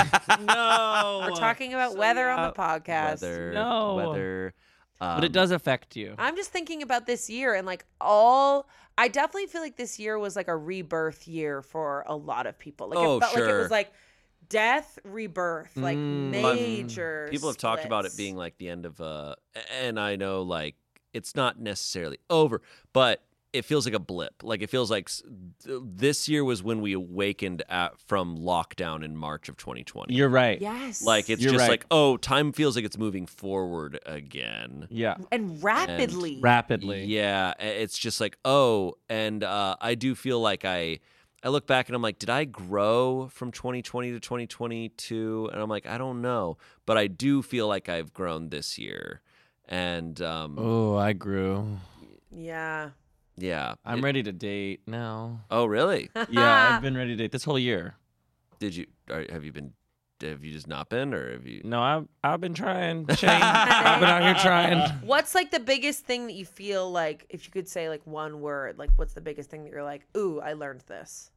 No. We're talking about So, weather yeah. on the podcast. Weather, No. weather. But it um, does affect you. I'm just thinking about this year and like all I definitely feel like this year was like a rebirth year for a lot of people. Like Oh, it felt like it sure. was like death, rebirth, like Mm. major. People have talked about it splits. being like the end of uh and I know like it's not necessarily over, but it feels like a blip. Like it feels like s- th- this year was when we awakened at, from lockdown in March of twenty twenty. You're right. Yes. Like it's You're just right. like, oh, time feels like it's moving forward again. Yeah. and rapidly. Rapidly. Yeah, a- it's just like, oh, and uh, I do feel like I I look back and I'm like, did I grow from twenty twenty to twenty twenty-two? And I'm like, I don't know, but I do feel like I've grown this year. And um, Oh, I grew. Yeah. yeah, I'm It- ready to date now. Oh, really? Yeah, I've been ready to date this whole year. Did you? Are, have you been? Have you just not been, or have you? No, I've I've been trying. Shane, I've been out here trying. What's like the biggest thing that you feel like, if you could say like one word, like what's the biggest thing that you're like, ooh, I learned this?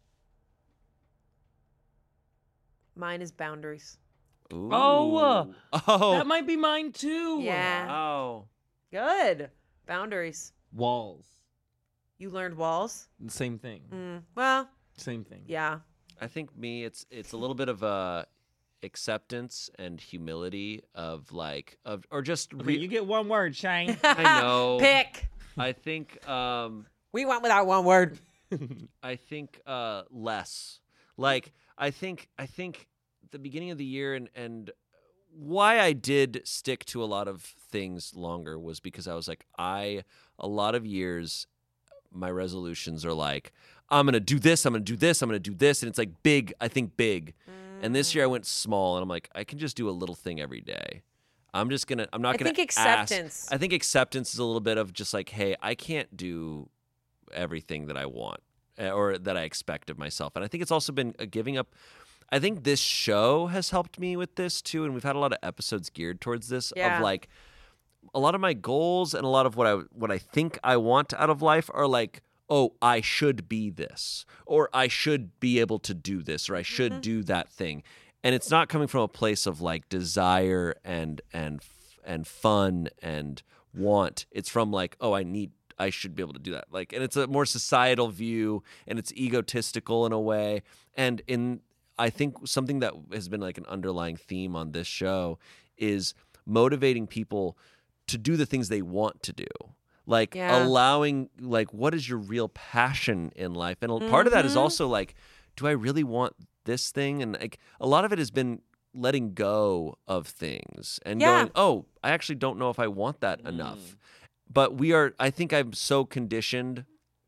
Mine is boundaries. Ooh. Oh, uh, oh, That might be mine too. Yeah. oh. Good. Boundaries. Walls. You learned walls? Same thing. Mm, well, Same thing. yeah. I think me, it's it's a little bit of a acceptance and humility of like of or just Okay, re- you get one word, Shane. I know. Pick. I think um We went with our one word. I think uh less. Like I think I think the beginning of the year and and why I did stick to a lot of things longer was because I was like I a lot of years my resolutions are like I'm going to do this, I'm going to do this, I'm going to do this and it's like big, I think big. And this year I went small and I'm like I can just do a little thing every day. I'm just going to I'm not I going to think acceptance. I think acceptance is a little bit of just like hey, I can't do everything that I want uh, or that I expect of myself. And I think it's also been a giving up. I think this show has helped me with this too. And we've had a lot of episodes geared towards this Yeah. of like a lot of my goals and a lot of what I what I think I want out of life are like, oh, I should be this, or I should be able to do this, or I should Mm-hmm. do that thing. And it's not coming from a place of like desire and and and fun and want. It's from like, oh, I need I should be able to do that. Like, and it's a more societal view and it's egotistical in a way. And in I think something that has been like an underlying theme on this show is motivating people to do the things they want to do. Like Yeah. allowing like what is your real passion in life? And a part of that is Mhm. also like, do I really want this thing? And like a lot of it has been letting go of things and Yeah. going, oh, I actually don't know if I want that enough. But we are I think I'm so conditioned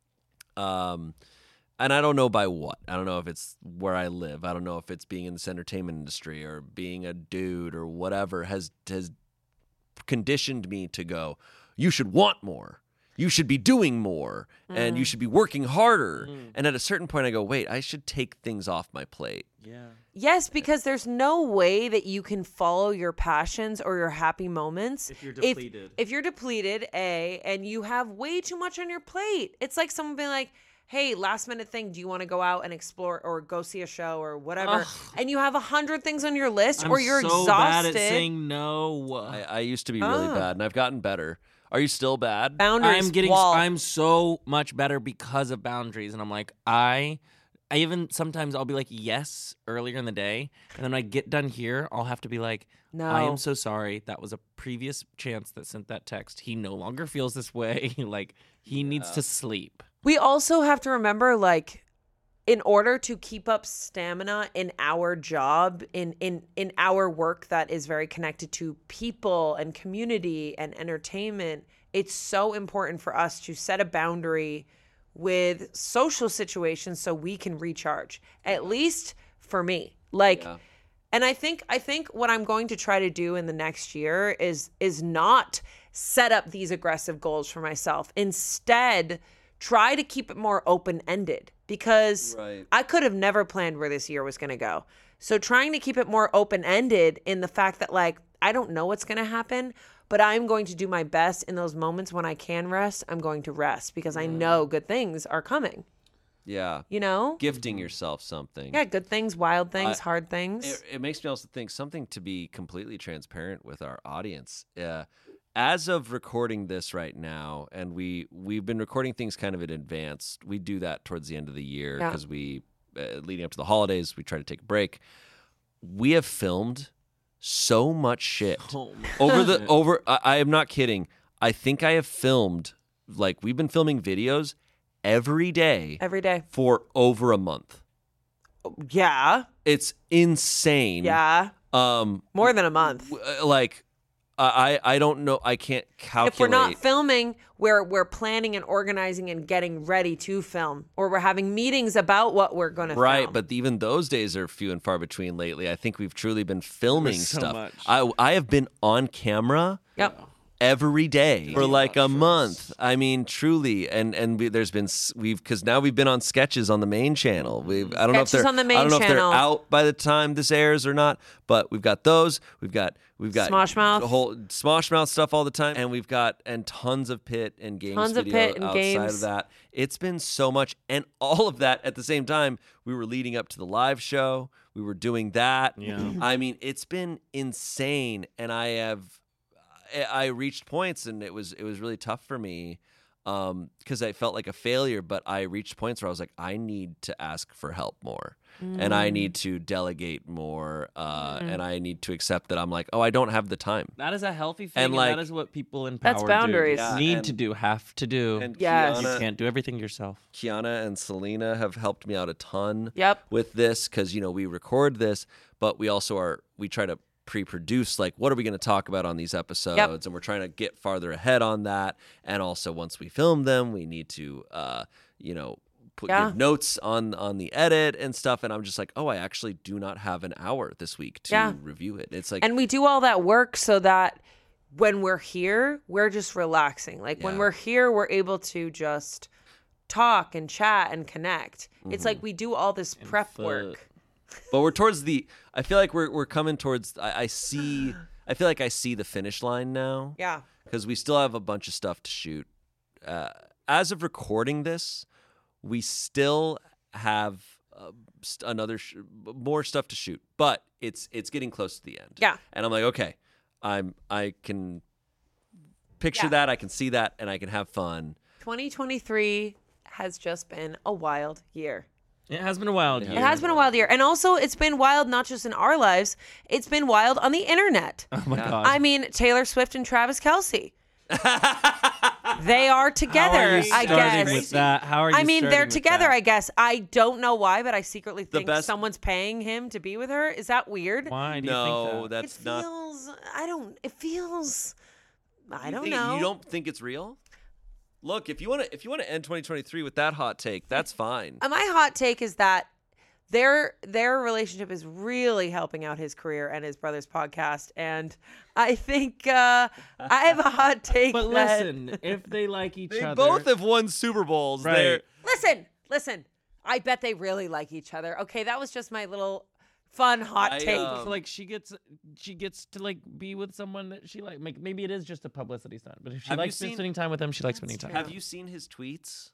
um and I don't know by what. I don't know if it's where I live. I don't know if it's being in this entertainment industry or being a dude or whatever has has conditioned me to go, you should want more. You should be doing more and you should be working harder. And at a certain point I go, wait, I should take things off my plate. Yeah. Yes, because there's no way that you can follow your passions or your happy moments If you're depleted. If, you're depleted, A, and you have way too much on your plate. It's like someone being like, hey, last minute thing, do you want to go out and explore or go see a show or whatever? Ugh. And you have a hundred things on your list I'm or you're so exhausted. bad at saying no. I, I used to be really Ah. bad and I've gotten better. Are you still bad? Boundaries. I'm getting wall. I'm so much better because of boundaries, and I'm like I I even sometimes I'll be like yes earlier in the day, and then when I get done here, I'll have to be like, No. I am so sorry. That was a previous chance that sent that text. He no longer feels this way. Like he needs to sleep. We also have to remember, like, in order to keep up stamina in our job, in in in our work that is very connected to people and community and entertainment, it's so important for us to set a boundary with social situations so we can recharge. At least for me. Like Yeah. and I think I think what I'm going to try to do in the next year is is not set up these aggressive goals for myself. Instead, try to keep it more open-ended because Right. I could have never planned where this year was going to go. So trying to keep it more open-ended in the fact that like I don't know what's going to happen, but I'm going to do my best in those moments when I can rest. I'm going to rest because I know good things are coming, Yeah. you know? Gifting yourself something. Yeah, good things, wild things, I- hard things. It, it makes me also think something to be completely transparent with our audience. Uh, as of recording this right now, and we we've been recording things kind of in advance. We do that towards the end of the year Yeah. because we, uh, leading up to the holidays, we try to take a break. We have filmed so much shit Oh, over the over. I, I am not kidding. I think I have filmed like we've been filming videos every day Every day. for over a month. Yeah. It's insane. Yeah. Um, More than a month. w- uh, like I I don't know. I can't calculate. If we're not filming, we're we're planning and organizing and getting ready to film, or we're having meetings about what we're going to Right, film. but even those days are few and far between lately. I think we've truly been filming There's so stuff. much. I I have been on camera Yep. every day for like a month. I mean, truly, and and we, there's been s- we've because now we've been on sketches on the main channel. We've I don't know if Sketches they're on the main I don't know if channel. they're out by the time this airs or not, but we've got those. We've got we've got Smosh Mouth. the whole Smosh Mouth stuff all the time, and we've got and tons of Pit and games Tons of video Pit and outside games. of that. It's been so much, and all of that at the same time. We were leading up to the live show. We were doing that. Yeah. I mean, it's been insane, and I have. I reached points, and it was it was really tough for me because I felt like a failure. But I reached points where I was like, I need to ask for help more, and I need to delegate more, uh, and I need to accept that I'm like, oh, I don't have the time. That is a healthy thing, And, and, like- that is what people in power That's boundaries. do. Yeah, Need and- to do, have to do. And Yes. you Kiana, can't do everything yourself. Kiana and Selena have helped me out a ton. Yep. With this because you know we record this, but we also are we try to pre-produce like what are we going to talk about on these episodes, and we're trying to get farther ahead on that. And also once we film them, we need to uh, you know put Yeah. give notes on on the edit and stuff. And I'm just like, oh, I actually do not have an hour this week to Yeah. review it. It's like And we do all that work so that when we're here, we're just relaxing. Like when Yeah. we're here, we're able to just talk and chat and connect. It's Mm-hmm. like we do all this prep the- work. but we're towards the. I feel like we're we're coming towards. I, I see. I feel like I see the finish line now. Yeah. Because we still have a bunch of stuff to shoot. Uh, as of recording this, we still have uh, st- another sh- more stuff to shoot, but it's it's getting close to the end. Yeah. and I'm like, okay, I'm I can picture Yeah. that, I can see that, and I can have fun. twenty twenty-three has just been a wild year. It has been a wild It year. It has been a wild year. And also, it's been wild not just in our lives, it's been wild on the internet. Oh my god. I mean, Taylor Swift and Travis Kelce. They are together, How are you I starting guess. with that? How are you I mean, they're starting with together, that? I guess. I don't know why, but I secretly The think best- someone's paying him to be with her. Is that weird? Why do you No, think that? that's it not. feels, I don't, it feels, I You don't think- know. You don't think it's real? Look, if you want to, if you want to end twenty twenty-three with that hot take, that's fine. Uh, My hot take is that their their relationship is really helping out his career and his brother's podcast, and I think uh, I have a hot take. But that- listen, if they like each They other, both have won Super Bowls. Right. They're- listen, listen. I bet they really like each other. Okay, that was just my little fun hot I, take. um, So, like she gets she gets to like be with someone that she like. Make, maybe it is just a publicity stunt, but if she Have you likes seen- spending time with him, she likes spending That's time. Have you seen his tweets?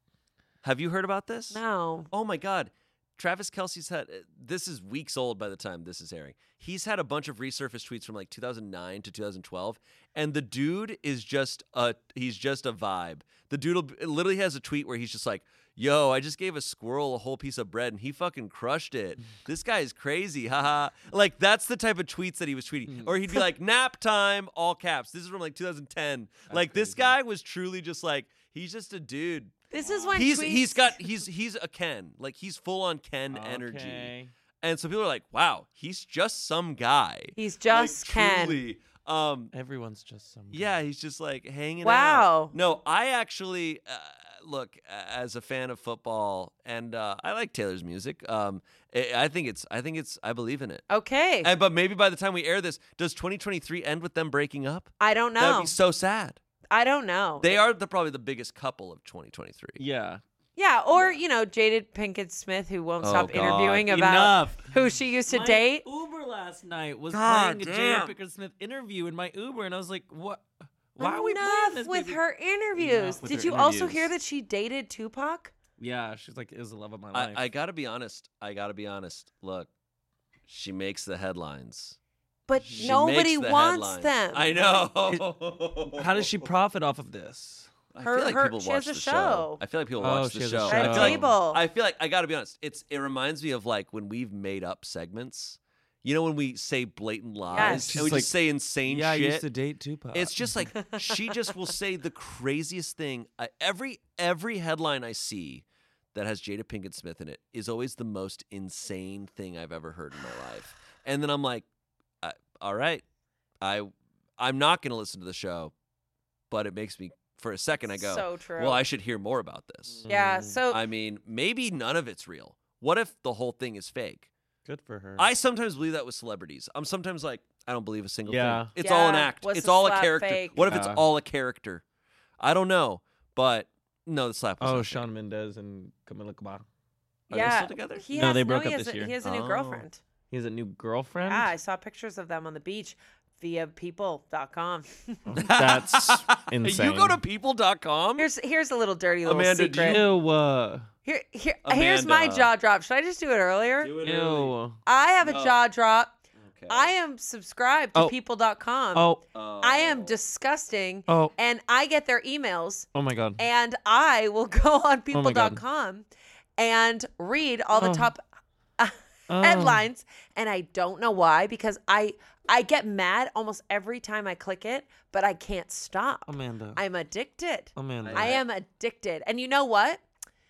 Have you heard about this? no. Oh my God. Travis Kelce's had, this is weeks old by the time this is airing. He's had a bunch of resurfaced tweets from like two thousand nine to two thousand twelve. And the dude is just a, he's just a vibe. The dude will, literally has a tweet where he's just like, yo, I just gave a squirrel a whole piece of bread and he fucking crushed it. This guy is crazy. Haha. Like that's the type of tweets that he was tweeting. Or he'd be like, nap time, all caps. This is from like two thousand ten. Like this guy was truly just like, he's just a dude. This is when He's tweets, he's got he's he's a Ken. Like he's full on Ken energy. Okay. And so people are like, "Wow, he's just some guy." he's just like, Ken. truly. Um Everyone's just some. yeah, he's just like hanging Wow. out. No, I actually uh, look a- as a fan of football and uh, I like Taylor's music. Um I I think it's I think it's I believe in it. Okay, And but maybe by the time we air this, does twenty twenty-three end with them breaking up? I don't know. That'd be so sad. I don't know. They are the probably the biggest couple of twenty twenty-three. Yeah. yeah, or you know, Jaded Pinkett Smith, who won't Oh, stop God. interviewing about Enough. who she used to My date. Uber last night was God playing a damn. Jada Pinkett Smith interview in my Uber, and I was like, "What? Why are we playing Enough this with baby?" her interviews. Enough with Did her you also interviews. hear that she dated Tupac? Yeah, she's like, "It was the love of my life." I, I gotta be honest. I gotta be honest. Look, she makes the headlines. But She nobody makes the wants headlines. them. I know. How does she profit off of this? I Her- feel like her- people she watch has a the show. show. I feel like people Oh, watch she the has a show. show. I Red feel like, Table. I feel like I gotta be honest. It's it reminds me of like when we've made up segments. You know when we say blatant lies Yes. and we She's just say insane yeah, shit? I used to date Tupac. It's just like she just will say the craziest thing. I, every every headline I see that has Jada Pinkett Smith in it is always the most insane thing I've ever heard in my life. And then I'm like, I, all right, I I'm not going to listen to the show, but it makes me for a second I go, So true. well, I should hear more about this. Yeah. So I mean, maybe none of it's real. What if the whole thing is fake? good for her. I sometimes believe that with celebrities. I'm sometimes like, I don't believe a single Yeah. thing. It's all an Yeah. act. What's It's the all a slap character. fake? What if it's Yeah. all a character? I don't know, but no, the slap. Was oh, not Shawn fake. Mendes and Camila Cabello. Are yeah, they still together? He No, has, they broke he up has this a, year. He has a new Oh. girlfriend. He has a new girlfriend. Yeah, I saw pictures of them on the beach via people dot com. That's insane. You go to people dot com? here's here's a little dirty little Amanda, do secret. Ew. Uh, Here, here, here's my Amanda. jaw drop. Should I just do it earlier? Do it ew. early. I have a No. jaw drop. Okay. I am subscribed to Oh. people dot com. Oh. I am disgusting. Oh. And I get their emails, Oh my God. and I will go on people my God. dot com and read all the Oh. top Oh. headlines, and I don't know why, because I I get mad almost every time I click it, but I can't stop. Amanda. I'm addicted. Amanda. I am addicted. And you know what?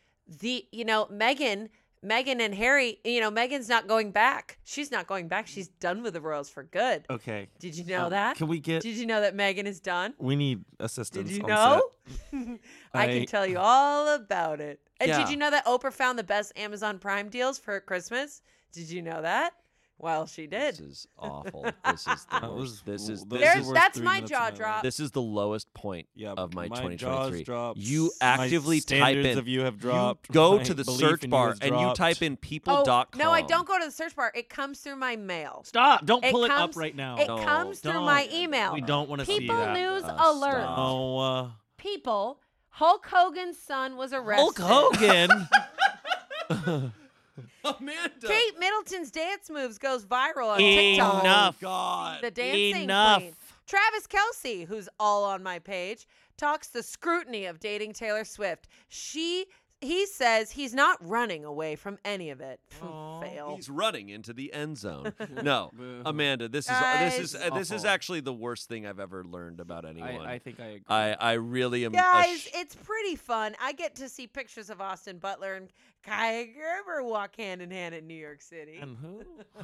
The you know, Meghan, Meghan and Harry, you know, Meghan's not going back. She's not going back. She's done with the royals for good. Okay. Did you know Um, that? Can we get? Did you know that Meghan is done? We need assistance. Did you on know? set. I can I- tell you all about it. And Yeah. did you know that Oprah found the best Amazon Prime deals for Christmas? Did you know that? Well, she did. This is awful. This is the That worst. was- This is those this There's is worst that's three my minutes of jaw my life. drop. this is the lowest point Yeah, of my, my twenty jaws twenty-three. dropped. You My actively type standards in. of you have you dropped. go My to the belief search in you bar has and you dropped. type in people dot com. Oh, no, I don't go to the search bar. It comes through my mail. Stop! Don't It pull it comes- up right now. It No, comes through don't. my email. We don't want to see People that. news Uh, alert. stop. Oh, uh, People, Hulk Hogan's son was arrested. Hulk Hogan. Amanda. Kate Middleton's dance moves goes viral on TikTok. Enough. God. The dancing Enough. queen. Travis Kelce, who's all on my page, talks the scrutiny of dating Taylor Swift. She he says he's not running away from any of it. Fail. He's running into the end zone. No, Amanda, this is Guys. this is uh, this is Awful. actually the worst thing I've ever learned about anyone. I, I think I agree. I, I really am. Guys, ash- it's pretty fun. I get to see pictures of Austin Butler and Kaya Gerber walk hand in hand in New York City. and who?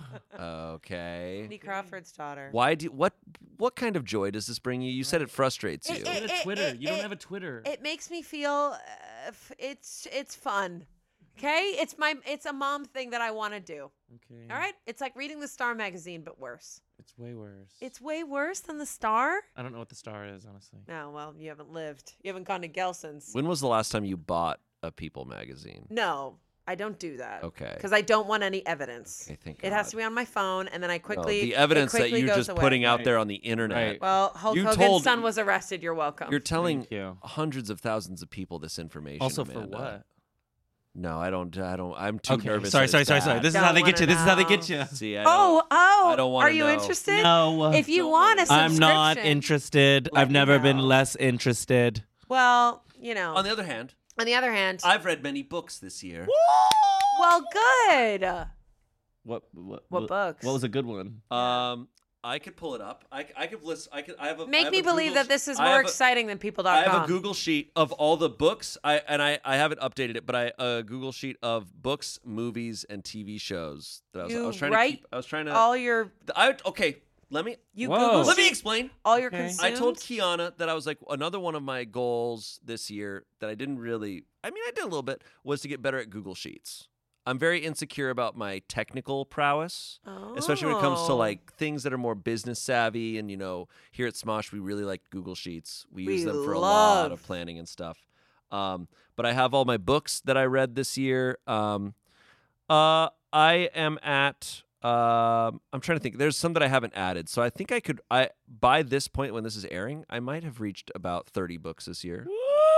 okay. Cindy Crawford's daughter. Why do what what kind of joy does this bring you? You said it frustrates you. It- Get it- a Twitter. it- you don't it- have a Twitter. It makes me feel uh, f- it's it's fun. Okay? It's my it's a mom thing that I want to do. okay. All right? It's like reading the Star magazine but worse. It's way worse. It's way worse than the Star? I don't know what the Star is, honestly. No, well, you haven't lived. You haven't gone to Gelson's. When was the last time you bought a People magazine? No, I don't do that. Okay. Because I don't want any evidence. Okay, thank It has God. to be on my phone, and then I No, quickly the evidence it that quickly you're goes just away. putting out Right. there on the internet. Right. Well, Hulk You Hogan's told- son was arrested. You're welcome. You're telling Thank you. hundreds of thousands of people this information. Also for Amanda. what? No, I don't. I don't. I'm too Okay. nervous. Sorry, that sorry, it's sorry, sorry. bad. This is Don't how they get wanna you. This is how they know. get you. See, I oh, don't- oh. I don't wanna Are you know. interested? No. If you Don't want a wanna- subscription. I'm not interested. Let I've me never been know. less interested. Well, you know. On the other hand, On the other hand, I've read many books this year. well, good. What? What, What books? What was a good one? Um, I could pull it up. I, I could list. I could. I have a. I Make have me a believe Google that this is sh- I more have a- exciting than people I dot com. have a Google sheet of all the books. I and I, I haven't updated it, but I a Google sheet of books, movies, and T V shows that I was, I You was trying write to keep. I was trying to. all your I okay. Let me you Whoa. Google let me sheet explain. all your Okay. consumed. I told Kiana that I was like another one of my goals this year that I didn't really. I mean, I did a little bit was to get better at Google Sheets. I'm very insecure about my technical prowess, especially when it comes to Oh. like things that are more business savvy. And you know, here at Smosh, we really like Google Sheets. We, use We them for a lot love. of planning and stuff. Um, but I have all my books that I read this year. Um, uh, I am at. Um, I'm trying to think. There's some that I haven't added, so I think I could. I by this point when this is airing, I might have reached about thirty books this year.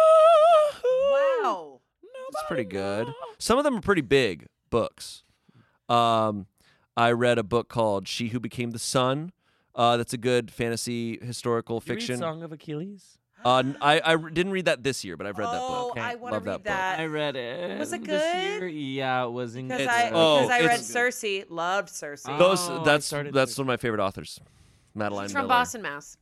Wow. It's pretty good. Some of them are pretty big books. Um, I read a book called "She Who Became the Sun." Uh, that's a good fantasy historical You read fiction. Song of Achilles. Uh, n- I, I re- didn't read that this year, but I've read that Oh, book. I want to Love read that book. that. I read it. Was it this good? year. Yeah, it was Because It's- I, oh, because I read it's- Cersei, loved Cersei. Oh, Those I that's started that's to- one of my favorite authors, Madeline She's from Miller. Boston, Mass.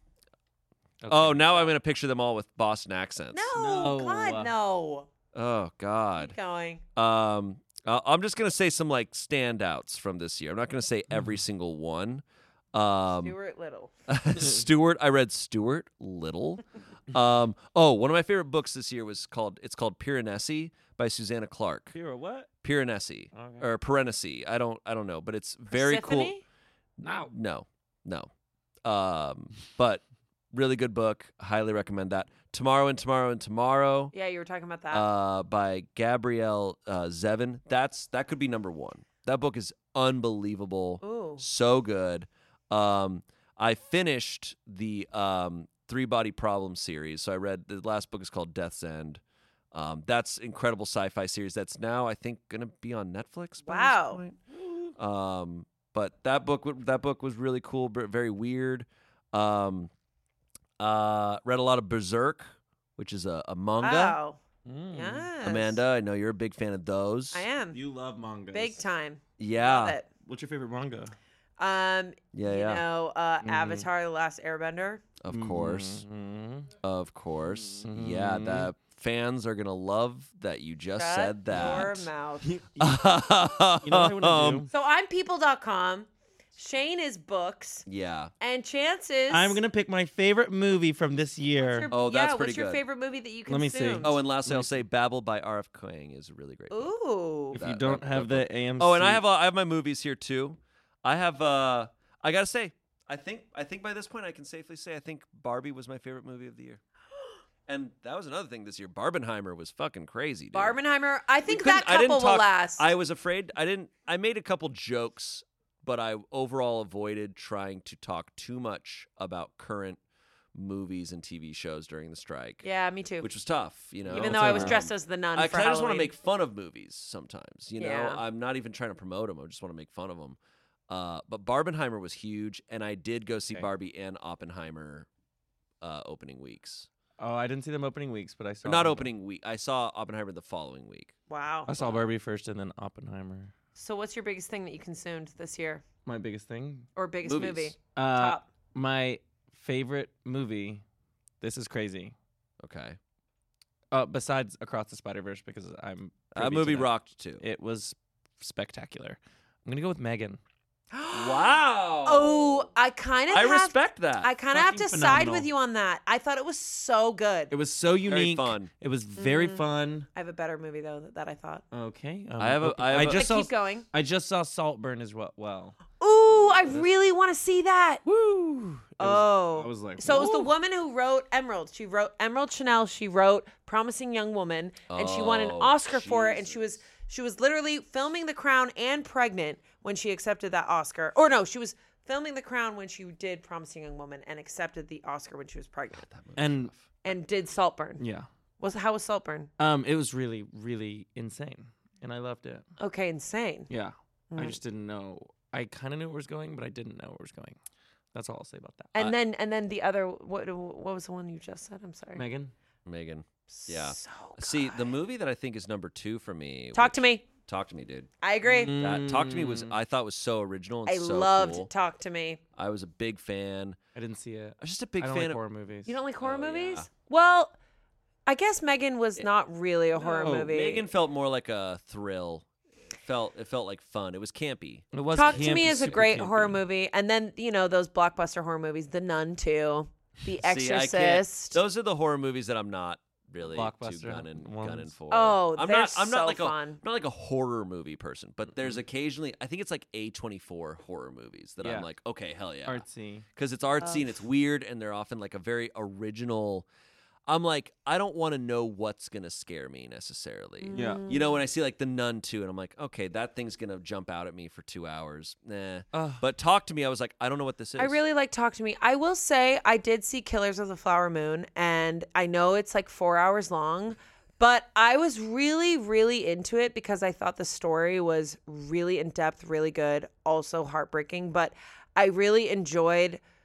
Oh, now I'm gonna picture them all with Boston accents. No, No. God, no. Oh God. Keep going. Um, uh, I'm just gonna say some like standouts from this year. I'm not gonna say Mm. every single one. Um, Stuart Little. Stuart, I read Stuart Little. Um, oh, one of my favorite books this year was called it's called Piranesi by Susanna Clark. Pira, what? Piranesi Okay. or Piranesi. I don't I don't know, but it's very cool. Persephone? No, no, no. Um, but really good book. Highly recommend that. Tomorrow and Tomorrow and Tomorrow. Yeah, you were talking about that. Uh, by Gabrielle uh, Zevin. That's that could be number one. That book is unbelievable. Ooh. So good. Um, I finished the um, Three Body Problem series. So I read the last book is called Death's End. Um, that's incredible sci-fi series. That's now I think gonna be on Netflix. by this Wow. point. Um, but that book w- that book was really cool. b- Very weird. Um, uh, read a lot of Berserk, which is a, a manga. Wow. Mm. Yes. Amanda, I know you're a big fan of those. I am. You love manga. Big time. Yeah. Love it. What's your favorite manga? Um, Yeah, you yeah. know, uh, Mhm. Avatar: The Last Airbender. Of course. Mhm. Of course. Yeah, Mhm. the fans are going to love that you just Shut said that. your mouth. You, you know what I want to Um, do? So I'm people dot com. Shane is books. Yeah. And chances. I'm gonna pick my favorite movie from this year. Your- Oh, that's yeah, pretty what's your good. favorite movie that you consumed? Let me see. Oh, and lastly, I'll say Babel by R F Kuang is a really great book. Ooh. If That- you don't that- have that the A M C. Oh, and I have uh, I have my movies here too. I have uh I got to say, I think I think by this point I can safely say I think Barbie was my favorite movie of the year. And that was another thing this year. Barbenheimer was fucking crazy, dude. Barbenheimer. I We think couldn't- that I didn't couple will talk- last. I was afraid. I didn't. I made a couple jokes, but I overall avoided trying to talk too much about current movies and T V shows during the strike. yeah, me too. Which was tough, you know. Even it's though I was over. dressed as the nun I for kind of just want to Halloween. make fun of movies sometimes. You know, Yeah. I'm not even trying to promote them. I just want to make fun of them. Uh, but Barbenheimer was huge, and I did go see Okay. Barbie and Oppenheimer uh, opening weeks. Oh, I didn't see them opening weeks, but I saw Or not them. opening week. I saw Oppenheimer the following week. Wow. I saw Barbie first and then Oppenheimer. So what's your biggest thing that you consumed this year, My biggest thing. or biggest Movies. movie? Uh, Top. My favorite movie. This is crazy. Okay, Uh, besides Across the Spider Verse, because I'm that privy to movie that. rocked too. It was spectacular. I'm gonna go with Megan. Wow. Oh, I kind of. I have, respect that. I kind of have to Fucking side phenomenal. with you on that. I thought it was so good. It was so unique. fun. It was very Mhm. fun. I have a better movie though that, that I thought. Okay. um, I have a- open- I have a- just but saw. keep going. I just saw Saltburn as well. Well. Ooh, I really want to see that. Woo. Oh, I was like, so it was the woo. woman who wrote Emerald. She wrote Emerald Chanel. She wrote Promising Young Woman, and she won an Oh, Oscar for it. And she was Jesus. she was literally filming The Crown and pregnant when she accepted that Oscar. Or no, she was filming The Crown when she did Promising Young Woman and accepted the Oscar when she was pregnant And and did Saltburn. yeah. Was how was Saltburn? Um, it was really, really insane, and I loved it. Okay, insane. Yeah. I Mm. just didn't know. I kind of knew where it was going, but I didn't know where it was going. That's all I'll say about that. And I- then and then the other what what was the one you just said? I'm sorry. Megan. Megan. Yeah. So See, the good. movie that I think is number two for me. Talk to which- me. Talk to me, dude. I agree. That Talk to Me was Mm, I thought was so original and I so loved cool. Talk to Me. I was a big fan. I didn't see it. I was just a big I don't fan like of horror movies. You don't like horror Oh, yeah. movies? Well, I guess Megan was not really a horror No, movie. Megan felt more like a thrill. It felt it felt like fun. It was campy. It was Talk to Me campy, is a super great campy. horror movie, and then you know those blockbuster horror movies, The Nun two, The See, I can't- Exorcist. Those are the horror movies that I'm not really too Blockbuster gunning, ones. gunning for. Oh, I'm they're not. I'm so not like fun. a I'm not like a horror movie person, but there's occasionally I think it's like A twenty-four horror movies that Yeah. I'm like, okay, hell yeah, Artsy. because it's artsy and Ugh. it's weird and they're often like a very original. I'm like, I don't want to know what's gonna scare me necessarily. Yeah. You know, when I see like The Nun two, and I'm like, okay, that thing's gonna jump out at me for two hours. Nah. Ugh. But Talk to Me, I was like, I don't know what this is. I really like Talk to Me. I will say I did see Killers of the Flower Moon, and I know it's like four hours long, but I was really, really into it because I thought the story was really in depth, really good, also heartbreaking. But I really enjoyed,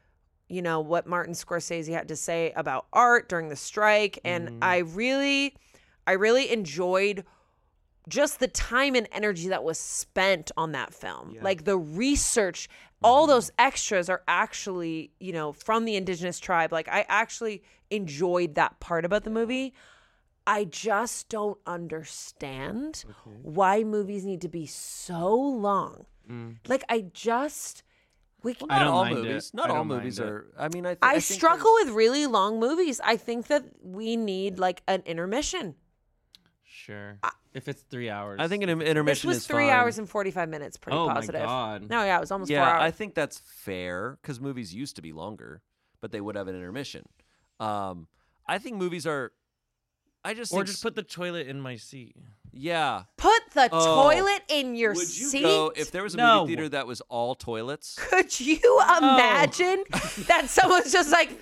you know, what Martin Scorsese had to say about art during the strike. And Mm. I really, I really enjoyed just the time and energy that was spent on that film. Like the research, all those extras are actually, you know, from the indigenous tribe. Like I actually enjoyed that part about the movie. I just don't understand why movies need to be so long. Like I just we Well, I not don't all mind it. movies. I Not all don't mind movies it. are. I mean, I. Th- I, I think struggle there's- with really long movies. I think that we need like an intermission. Sure. If it's three hours. I think an im- This intermission was is three fine. hours and forty-five minutes. Pretty Oh my positive. God. No, yeah, it was almost four Yeah, hours. I think that's fair because movies used to be longer, but they would have an intermission. Um, I think movies are. I just Or think just s- put the toilet in my seat. yeah. Put the Oh. toilet in your Would you seat. go if there was a No. movie theater that was all toilets? Could you imagine that someone's just like,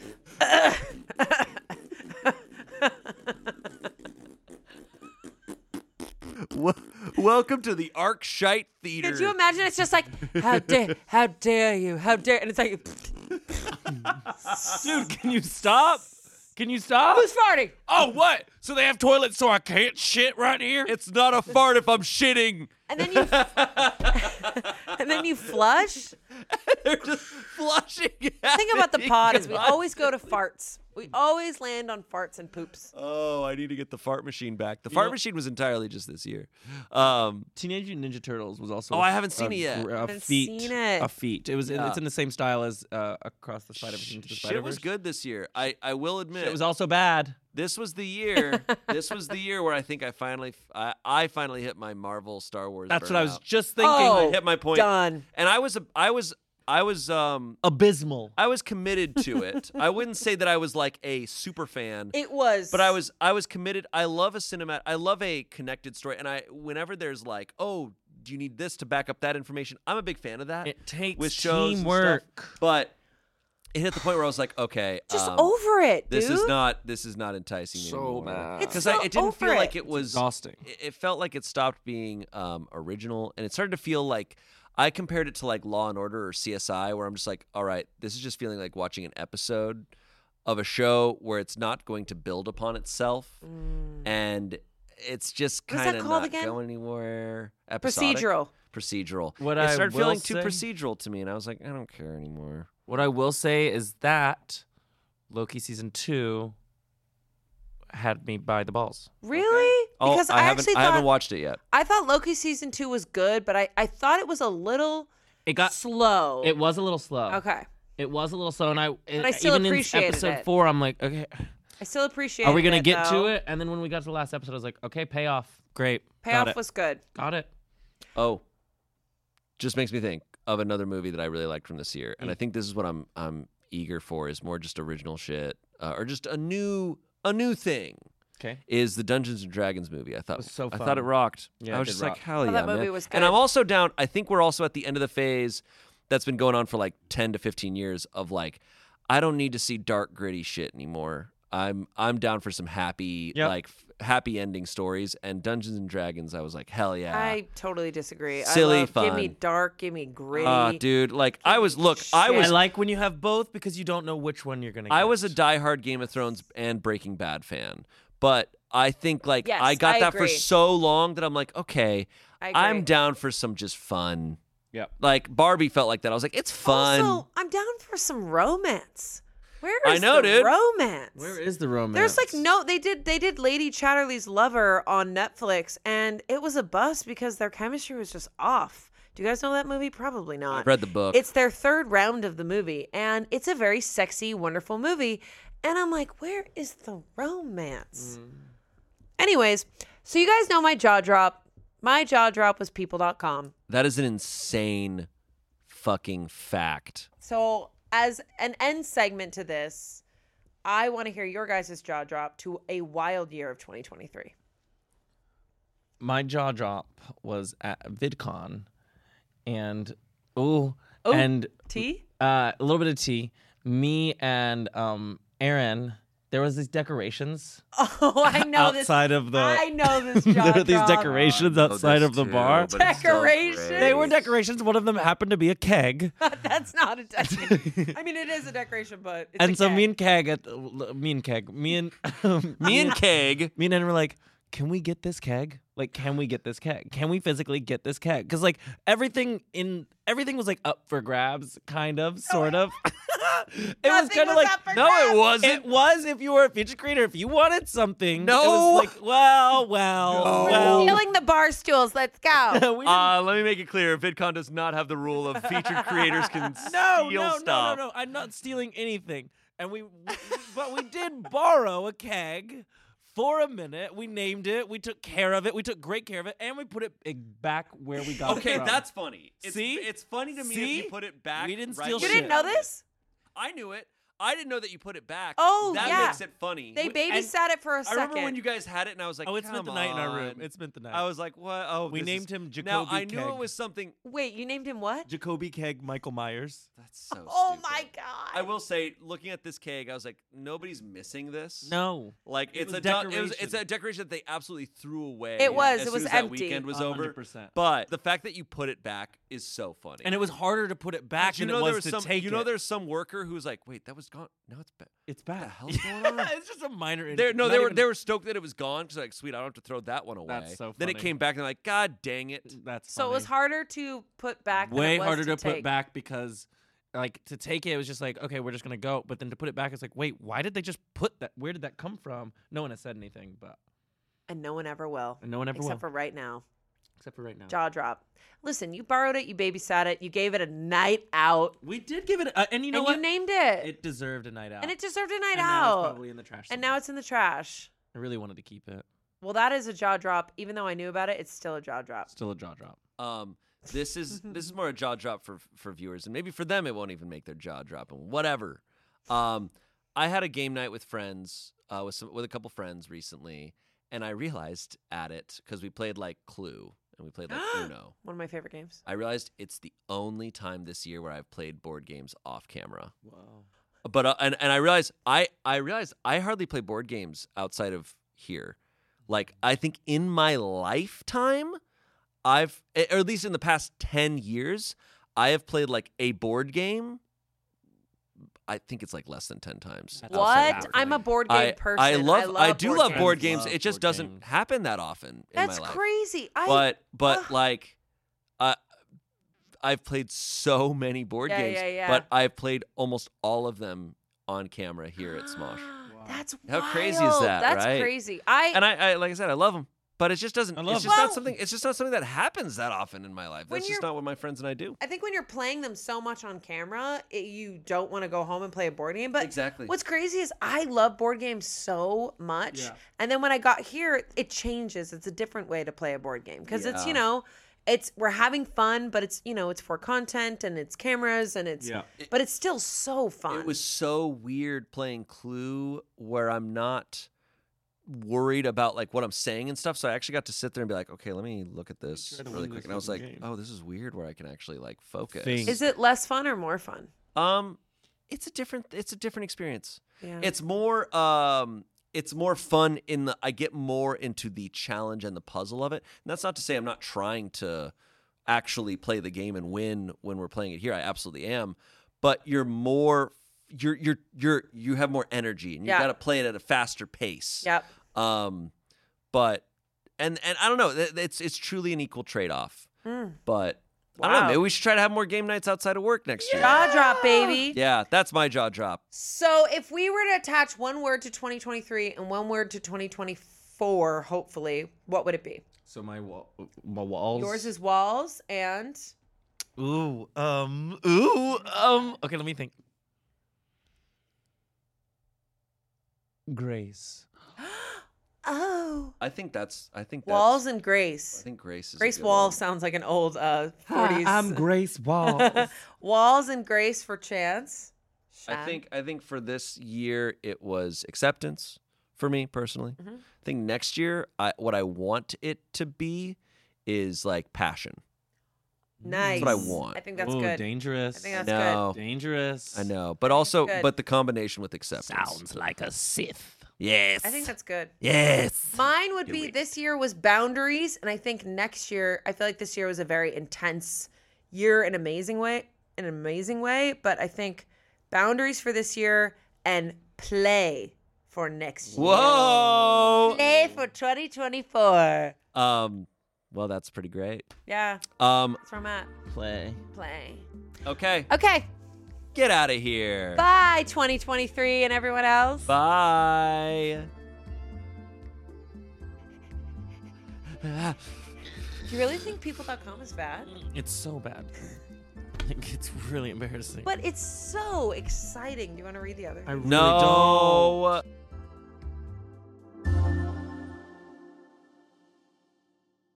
Welcome to the Arkshite Theater. could you imagine? It's just like, how dare, how dare you, how dare, and it's like, Dude, can you stop? Can you stop? who's farting? Oh, what? So they have toilets so I can't shit right here? It's not a fart if I'm shitting. And then you, and then you flush. They're just flushing. Think about the pod is we always go to farts. We always land on farts and poops. Oh, I need to get the fart machine back. The fart know- machine was entirely just this year. Um, Teenage Mutant Ninja Turtles was also. Oh, a- I haven't seen a it yet. gr- A Haven't feat. seen it. A feat. It was. Yeah. It's in the same style as uh, Across the Spider-Verse into the shit Spider-Verse. was good this year. I, I will admit. It was also bad. This was the year. This was the year where I think I finally, I, I finally hit my Marvel Star Wars. That's what I was burnout. just thinking. Oh. I hit my point. Done. And I was, a, I was, I was, um, Abysmal. I was committed to it. I wouldn't say that I was like a super fan, It was. but I was, I was committed. I love a cinematic. I love a connected story. And I, whenever there's like, oh, do you need this to back up that information? I'm a big fan of that. It takes with shows and stuff. teamwork. But it hit the point where I was like, okay, just um, over it, dude. This is not. This is not enticing So anymore. bad. It's Because so it didn't over feel like it. it was Exhausting. It, it felt like it stopped being um, original, and it started to feel like I compared it to like Law and Order or C S I, where I'm just like, all right, this is just feeling like watching an episode of a show where it's not going to build upon itself, and it's just What's kind that of called not again? going anywhere. Episodic? Procedural. Procedural. What it I started will feeling too say- procedural to me, and I was like, I don't care anymore. What I will say is that Loki season two had me by the balls. Really? Oh, Because I, I, haven't. actually I haven't thought watched it yet. I thought Loki season two was good, but I, I thought it was a little It got. slow. It was a little slow. okay. It was a little slow, and I. It, I still even appreciated in episode it. four, I'm like, okay, I still appreciate. are we gonna it, get though. to it? And then when we got to the last episode, I was like, okay, payoff, great, got Payoff it. was good. got it. Oh, just makes me think of another movie that I really liked from this year, and I think this is what I'm I'm eager for is more just original shit uh, or just a new a new thing. Okay. Is the Dungeons and Dragons movie? I thought was so I fun. thought it rocked. Yeah, I it was did just rock. like hell Oh, yeah, that movie man. was And I'm good. also down. I think we're also at the end of the phase that's been going on for like ten to fifteen years of like I don't need to see dark gritty shit anymore. I'm I'm down for some happy Yep. like f- happy ending stories and Dungeons and Dragons. I was like hell yeah. I totally disagree. Silly I love, Give me fun. dark. Give me gritty. Uh, dude, like I was look, I shit. was I like when you have both because you don't know which one you're gonna. Get. I was a diehard Game of Thrones and Breaking Bad fan, but I think like Yes, I got I that for agree. so long that I'm like, okay, I agree. I'm down for some just fun. Yep. Like Barbie felt like that. I was like, it's fun. Also, I'm down for some romance. Where I is know, the dude. romance? Where is the romance? There's like no. They did. They did Lady Chatterley's Lover on Netflix, and it was a bust because their chemistry was just off. Do you guys know that movie? Probably not. I've read the book. It's their third round of the movie, and it's a very sexy, wonderful movie. And I'm like, where is the romance? Mm. Anyways, so you guys know my jaw drop. My jaw drop was people dot com. That is an insane fucking fact. So as an end segment to this, I want to hear your guys' jaw drop to a wild year of twenty twenty-three. My jaw drop was at VidCon, and ooh, Ooh. and T? uh, a little bit of tea. Me and um, Aaron there was these decorations Oh, I know this. outside of the. I know this. there jaw were these drop. decorations I know outside this of the too, bar. but it's still Decorations? great. They were decorations. One of them happened to be a keg. That's not a decoration. I mean, it is a decoration, but it's and a so keg. me and Keg, at, me and Keg, me and Me and Keg. me and Ed were like, can we get this keg? Like, can we get this keg? Can we physically get this keg? Because like everything in everything was like up for grabs, kind of, sort of. it was Nothing kind of was like up for No, grabs. it wasn't. it was if you were a feature creator. If you wanted something, No. it was like, well, well, No. We're well. stealing the bar stools. Let's go. we didn't- Uh, let me make it clear. VidCon does not have the rule of featured creators can no, steal no, stuff. no, no, no. I'm not stealing anything. And we, we but we did borrow a keg for a minute. We named it. We took care of it. We took great care of it, and we put it eh, back where we got it Okay, from. that's funny. It's, See? It's funny to me See? if you put it back. We didn't right steal You where didn't shit. know found it. this? I knew it. I didn't know that you put it back. Oh, that yeah. makes it funny. They We- babysat it for a I second. remember when you guys had it, and I was like, Oh, it spent "Come the night in our room. on." It spent the night. I was like, "What? Oh, we this named is... him Jacoby Now I knew Keg. it was something. Wait, you named him what? Jacoby Keg Michael Myers. That's so. Oh stupid. my god. I will say, looking at this keg, I was like, nobody's missing this. No. Like It it's was a du- it was, decoration. it's a decoration that they absolutely threw away. It was, as it soon was as that empty. weekend was A over. hundred percent. But the fact that you put it back is so funny. And it was harder to put it back you than know it there was, was to some, take You know, it. there's some worker who's like, wait, that was gone. Now it's back. It's bad. What the hell's going on? it's just a minor. There, no, not they were even- they were stoked that it was gone because like, sweet, I don't have to throw that one away. That's so Then it funny. came back and they're like, God dang it. That's so it was funny. harder to put back. than way it was harder to, to, put take. back because like to take it, it was just like, okay, we're just gonna go. But then to put it back, it's like, wait, why did they just put that? Where did that come from? No one has said anything, but And no one ever will. and no one ever Except will, for right now. except for right now. Jaw drop. Listen, you borrowed it, you babysat it, you gave it a night out, We did give it, uh, and you know and what? you named it. it deserved a night out, and it deserved a night and now it's out. probably in the trash. And now it's in the trash. I really wanted to keep it. Well, that is a jaw drop. Even though I knew about it, it's still a jaw drop. Still a jaw drop. Um, this is this is more a jaw drop for for viewers, and maybe for them it won't even make their jaw drop and whatever. Um, I had a game night with friends, uh, with some with a couple friends recently, and I realized at it because we played like Clue and we played like Uno. One of my favorite games. I realized it's the only time this year where I've played board games off camera. Wow. But uh, and and I realized I I realized I hardly play board games outside of here. Like I think in my lifetime, I've or at least in the past ten years, I have played like a board game. I think it's like less than ten times. That's outside of What? work. I'm a board game I, person. I love I, do board love games. board games. Love It just board doesn't games. happen that often in That's my life. crazy. I But but Ugh. like, uh, I've played so many board Yeah, games, yeah, yeah. but I've played almost all of them on camera here at Smosh. That's How wild. crazy is that, That's right? crazy. I And I, I, like I said, I love them, but it just doesn't. I love It's just them. not something. It's just not something that happens that often in my life. When That's just you're- not what my friends and I do. I think when you're playing them so much on camera, it, you don't want to go home and play a board game. But Exactly. what's crazy is I love board games so much. Yeah. And then when I got here, it changes. It's a different way to play a board game because it's, you Yeah. know, it's we're having fun, but it's, you know, it's for content and it's cameras and it's, Yeah. but it's still so fun. It was so weird playing Clue where I'm not worried about like what I'm saying and stuff. So I actually got to sit there and be like, okay, let me look at this try to really win quick. this And I was like, fucking game. oh, this is weird where I can actually like focus. Think. Is it less fun or more fun? Um, it's a different. It's a different experience. Yeah. It's more. Um, it's more fun in the. I get more into the challenge and the puzzle of it. And that's not to say I'm not trying to actually play the game and win when we're playing it here. I absolutely am. But you're more. You're you're you're you have more energy and you Yeah. got to play it at a faster pace. Yep. Um, but and and I don't know. It- It's it's truly an equal trade off. Mm. But I don't know. Wow. Maybe we should try to have more game nights outside of work next year. Jaw drop, baby. Yeah, that's my jaw drop. So if we were to attach one word to twenty twenty-three and one word to twenty twenty-four, hopefully, what would it be? So my wall, my walls. Yours is walls and Ooh, um, ooh, um. Okay, let me think. Grace. oh, I think that's. I think that's, walls and I Grace. think Grace is. a Grace good Wall one. sounds like an old uh forties. I'm Grace Walls. Walls and Grace for Chance. I Shan. think. I think for this year it was acceptance for me personally. Mhm. I think next year, I what I want it to be is like passion. Nice. That's what I want. I think that's Ooh, good. dangerous. I think that's No. dangerous. I know, but also, good. but the combination with acceptance. Sounds like a Sith. Yes. good. I think that's good. Yes. Mine would be this year was boundaries, and I think next year, I feel like this year was a very intense year in an amazing way, in an amazing way. But I think boundaries for this year and play for next year. Whoa. Play for twenty twenty-four. Um. Well, that's pretty great. Yeah, Um. that's where I'm at. Play. Play. Okay. Okay. Get out of here. Bye, twenty twenty-three, and everyone else. Bye. Do you really think people dot com is bad? It's so bad. Like, it's really embarrassing. But it's so exciting. Do you want to read the other? I really don't. No.